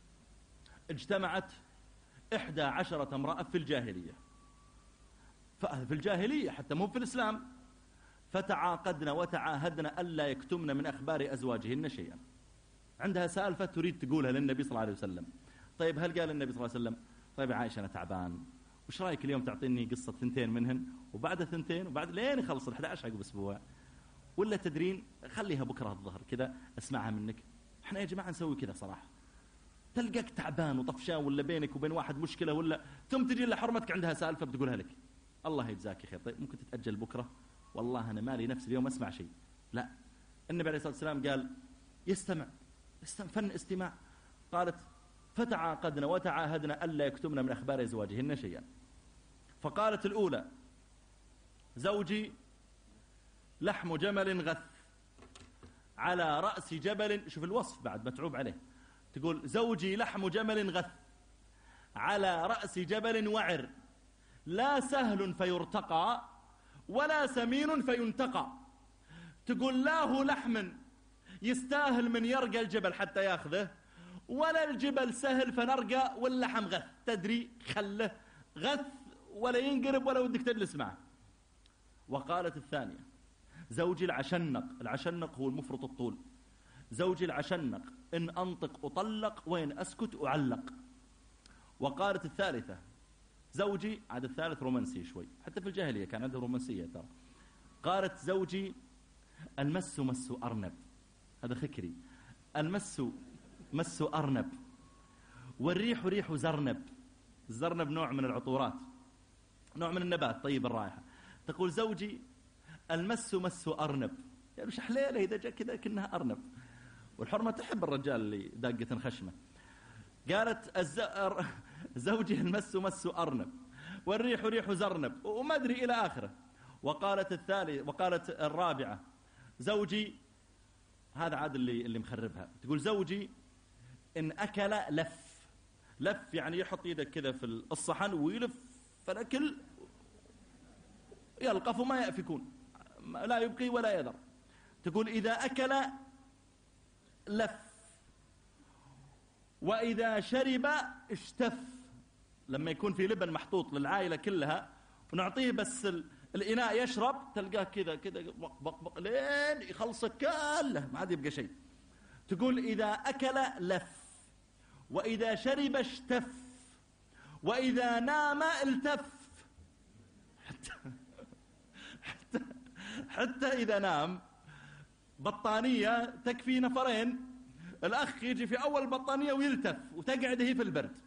اجتمعت إحدى عشرة امرأة في الجاهلية، في الجاهلية حتى مو في الإسلام، فتعاقدنا وتعاهدنا ألا يكتمن من أخبار أزواجهن شيئا. عندها سالفة تريد تقولها للنبي صلى الله عليه وسلم. طيب هل قال النبي صلى الله عليه وسلم طيب عائشة أنا تعبان، وش رأيك اليوم تعطيني قصة ثنتين منهن، وبعد ثنتين وبعد لين يخلص الأحد عشر عقب أسبوع، ولا تدرين خليها بكرة الظهر كذا أسمعها منك. احنا يا جماعة نسوي كذا صراحة. تلقاك تعبان وطفشان، ولا بينك وبين واحد مشكلة، ولا ثم تجي لحرمتك عندها سالفة بتقولها لك، الله يجزاك خير، طيب ممكن تتأجل بكرة، والله أنا مالي نفس اليوم أسمع شيء. لا، النبي عليه الصلاة والسلام قال يستمع، فن استماع. قالت فتعاقدنا وتعاهدنا ألا يكتمن من أخبار أزواجهن شيئا. فقالت الأولى زوجي لحم جمل غث على رأس جبل، شوف الوصف بعد متعوب عليه، تقول زوجي لحم جمل غث على رأس جبل وعر، لا سهل فيرتقى ولا سمين فينتقى. تقول لا هو لحم يستاهل من يرقى الجبل حتى ياخذه، ولا الجبل سهل فنرقى، واللحم غث، تدري خله غث ولا ينقرب ولا ودك تجلس معه. وقالت الثانية زوجي العشنق، العشنق هو المفرط الطول، زوجي العشنق إن أنطق أطلق وإن أسكت أعلق. وقالت الثالثة زوجي، عاد الثالث رومانسي شوي، حتى في الجاهلية كان عنده رومانسية ترى. قالت زوجي المس مس أرنب، هذا خكري، المس مس أرنب والريح ريح زرنب. الزرنب نوع من العطورات، نوع من النبات طيب الرائحة. تقول زوجي المس مس أرنب، يعني مش حليلة إذا جاء كذا كأنها أرنب، والحرمة تحب الرجال اللي داقة خشمة. قالت الزأر زوجي المس مس أرنب والريح ريح زرنب، وما أدري إلى آخره. وقالت الثالث وقالت الرابعة زوجي، هذا عاد اللي اللي مخربها، تقول زوجي إن أكل لف. لف يعني يحط يدك كذا في الصحن ويلف فالأكل يلقف ما يأفكون، لا يبقي ولا يذر. تقول إذا أكل لف، وإذا شرب اشتف. لما يكون في لبن محطوط للعائلة كلها ونعطيه بس الإناء يشرب، تلقاه كذا كذا بق بق بق لين يخلصك كله ما عاد يبقى شيء. تقول إذا أكل لف، وإذا شرب اشتف، وإذا نام التف. حتى, حتى, حتى إذا نام بطانية تكفي نفرين، الأخ يجي في أول بطانية ويلتف وتقعد هي في البرد.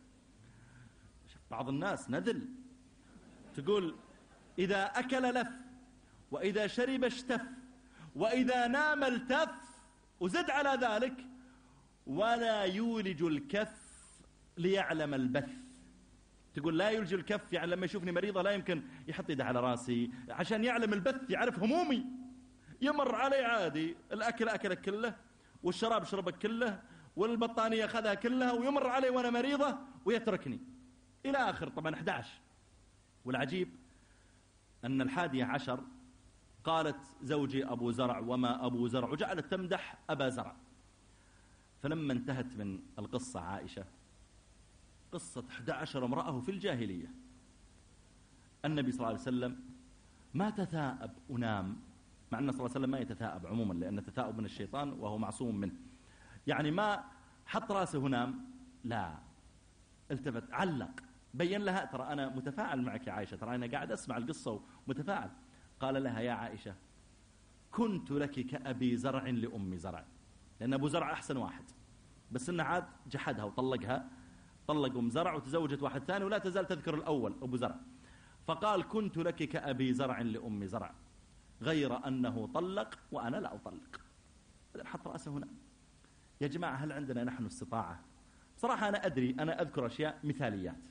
بعض الناس نذل. تقول إذا أكل لف، وإذا شرب اشتف، وإذا نام التف، وزد على ذلك ولا يولج الكف ليعلم البث. تقول لا يولج الكف يعني لما يشوفني مريضة لا يمكن يحط يده على راسي عشان يعلم البث، يعرف همومي. يمر علي عادي، الأكل أكلك كله، والشراب شربك كله، والبطانية أخذها كلها، ويمر علي وأنا مريضة ويتركني إلى آخر. طبعا أحد عشر. والعجيب أن الحادية عشر قالت زوجي أبو زرع وما أبو زرع، وجعلت تمدح أبا زرع. فلما انتهت من القصة عائشة، قصة أحد عشر امرأة في الجاهلية، النبي صلى الله عليه وسلم ما تثاءب ونام، مع أن صلى الله عليه وسلم ما يتثاءب عموما لأن التثاؤب من الشيطان وهو معصوم منه، يعني ما حط راسه ونام، لا، التفت علق، بين لها ترى أنا متفاعل معك يا عائشة، ترى أنا قاعد أسمع القصة ومتفاعل. قال لها يا عائشة كنت لك كأبي زرع لأم زرع، لأن أبو زرع أحسن واحد، بس إنه عاد جحدها وطلقها، طلق أم زرع وتزوجت واحد ثاني، ولا تزال تذكر الأول أبو زرع. فقال كنت لك كأبي زرع لأم زرع، غير أنه طلق وأنا لا أطلق. حط رأسه هنا. يا جماعة هل عندنا نحن استطاعة؟ صراحة أنا أدري، أنا أذكر أشياء مثاليات،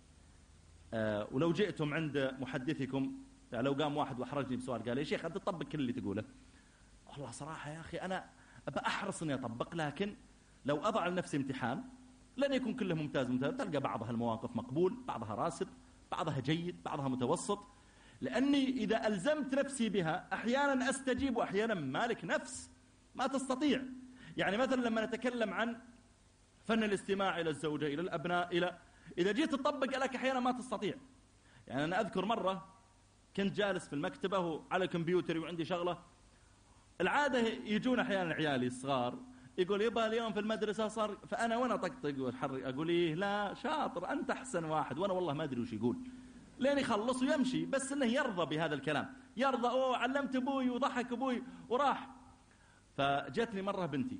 أه ولو جئتم عند محدثكم يعني لو قام واحد وأحرجني بسؤال قال يا شيخ أنت تطبق كل اللي تقوله، والله صراحة يا أخي أنا أبى أحرص أني أطبق، لكن لو أضع لنفسي امتحان لن يكون كله ممتاز ممتاز، تلقى بعضها المواقف مقبول، بعضها راسب، بعضها جيد، بعضها متوسط، لأني إذا ألزمت نفسي بها أحيانا أستجيب وأحيانا مالك نفس ما تستطيع. يعني مثلا لما نتكلم عن فن الاستماع إلى الزوجة إلى الأبناء، إلى إذا جيت تطبق لك أحيانا ما تستطيع. يعني أنا أذكر مرة كنت جالس في المكتبة وعلى كمبيوتري وعندي شغلة، العادة يجون أحيانا عيالي الصغار يقول يبا اليوم في المدرسة صار، فأنا وانا طقطق وحرق أقول إيه لا شاطر أنت أحسن واحد، وأنا والله ما أدري وش يقول لين يخلص ويمشي، بس إنه يرضى بهذا الكلام، يرضى أوه علمت أبوي وضحك أبوي وراح. فجتني مرة بنتي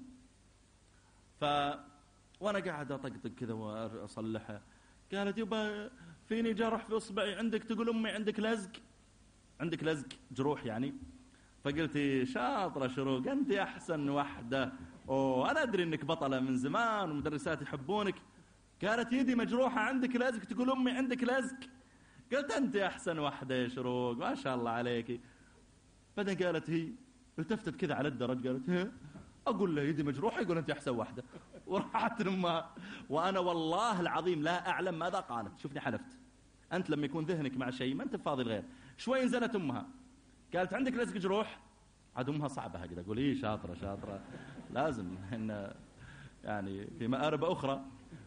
ف وأنا قاعد أطقطق كذا وأصلحها، قالت يبا فيني جرح في إصبعي، عندك تقول أمي عندك لزق، عندك لزق جروح يعني. فقلت شاطرة شروق أنت أحسن وحدة، أوه أنا أدري أنك بطلة من زمان ومدرسات يحبونك. قالت يدي مجروحة عندك لزق تقول أمي عندك لزق. قلت أنت أحسن وحدة يا شروق ما شاء الله عليك. بعدين قالت هي التفتت كذا على الدرج قالت ها، أقول له يدي مجروحة يقول أنت أحسن وحدة، وراحت لأمها. وأنا والله العظيم لا أعلم ماذا قالت، شوفني حلفت. أنت لما يكون ذهنك مع شيء ما أنت فاضي الغير. شوي نزلت أمها قالت عندك لزق جروح، عاد أمها صعبة هكذا أقول إيه شاطرة شاطرة لازم إن يعني في مآرب أخرى.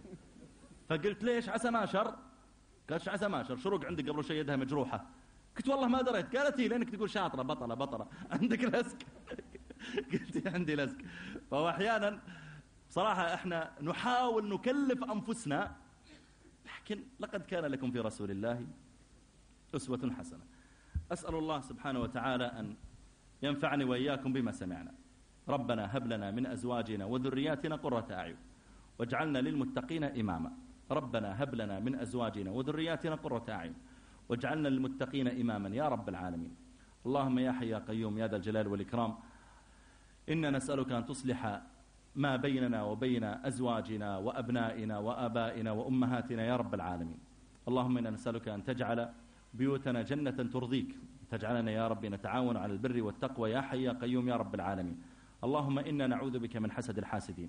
فقلت ليش عسى ما شر؟ قالت عسى ما شر شروق عندك قبل شيء يدها مجروحة. قلت والله ما دريت. قالت هي لأنك تقول شاطرة بطلة بطلة عندك لزق. قلت عندي لزق. فهو أحيانا بصراحة إحنا نحاول نكلف أنفسنا، لكن لقد كان لكم في رسول الله أسوة حسنة. أسأل الله سبحانه وتعالى أن ينفعني وإياكم بما سمعنا. ربنا هب لنا من أزواجنا وذرياتنا قرة أعين واجعلنا للمتقين إماما. ربنا هب لنا من أزواجنا وذرياتنا قرة أعين واجعلنا للمتقين إماما يا رب العالمين. اللهم يا حي يا قيوم يا ذا الجلال والإكرام، إنا نسألك أن تصلح ما بيننا وبين أزواجنا وأبنائنا وآبائنا وأمهاتنا يا رب العالمين. اللهم إنا نسألك أن تجعل بيوتنا جنة ترضيك، تجعلنا يا رب نتعاون على البر والتقوى يا حي يا قيوم يا رب العالمين. اللهم إنا نعوذ بك من حسد الحاسدين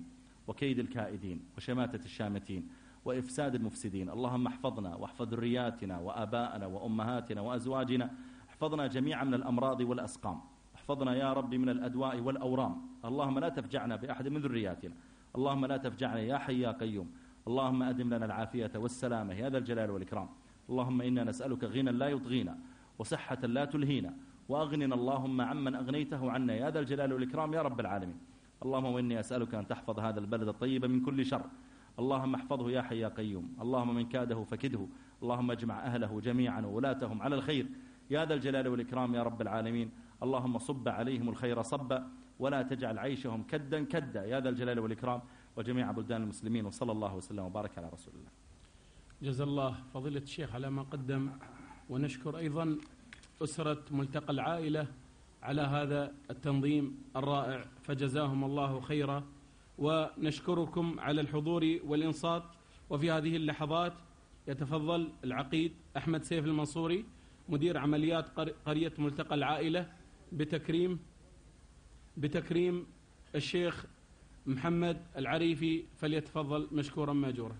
وكيد الكائدين وشماتة الشامتين وإفساد المفسدين. اللهم احفظنا واحفظ ذرياتنا وآباءنا وأمهاتنا وأزواجنا. احفظنا جميعا من الأمراض والأسقام. احفظنا يا رب من الأدواء والأورام. اللهم لا تفجعنا بأحد من ذرياتنا. اللهم لا تفجعنا يا حي يا قيوم. اللهم أدم لنا العافية والسلامة يا ذا الجلال والإكرام. اللهم إنا نسألك غنى لا يطغينا وصحة لا تلهينا وأغننا اللهم عمن أغنيته عنا يا ذا الجلال والإكرام يا رب العالمين. اللهم وإني أسألك أن تحفظ هذا البلد الطيب من كل شر. اللهم احفظه يا حي يا قيوم. اللهم من كاده فكده. اللهم اجمع أهله جميعا وولاتهم على الخير يا ذا الجلال والإكرام يا رب العالمين. اللهم صب عليهم الخير صبا ولا تجعل عيشهم كدا كدا يا ذا الجلال والإكرام وجميع بلدان المسلمين. وصلى الله وسلم وبارك على رسول الله. جزا الله فضيلة الشيخ على ما قدم، ونشكر أيضا أسرة ملتقى العائلة على هذا التنظيم الرائع، فجزاهم الله خيرا. ونشكركم على الحضور والإنصات. وفي هذه اللحظات يتفضل العقيد أحمد سيف المنصوري مدير عمليات قرية ملتقى العائلة بتكريم بتكريم الشيخ محمد العريفي، فليتفضل مشكورا ماجورا.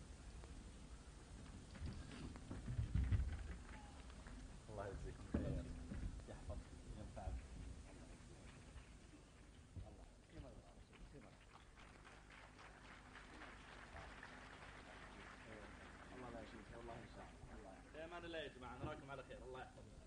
الله يجزيكم خير، يحفظ ينفع. الله لا يشفيك، الله يشفيك. يا امان الله يا جماعه، نراكم على خير. الله يحفظكم.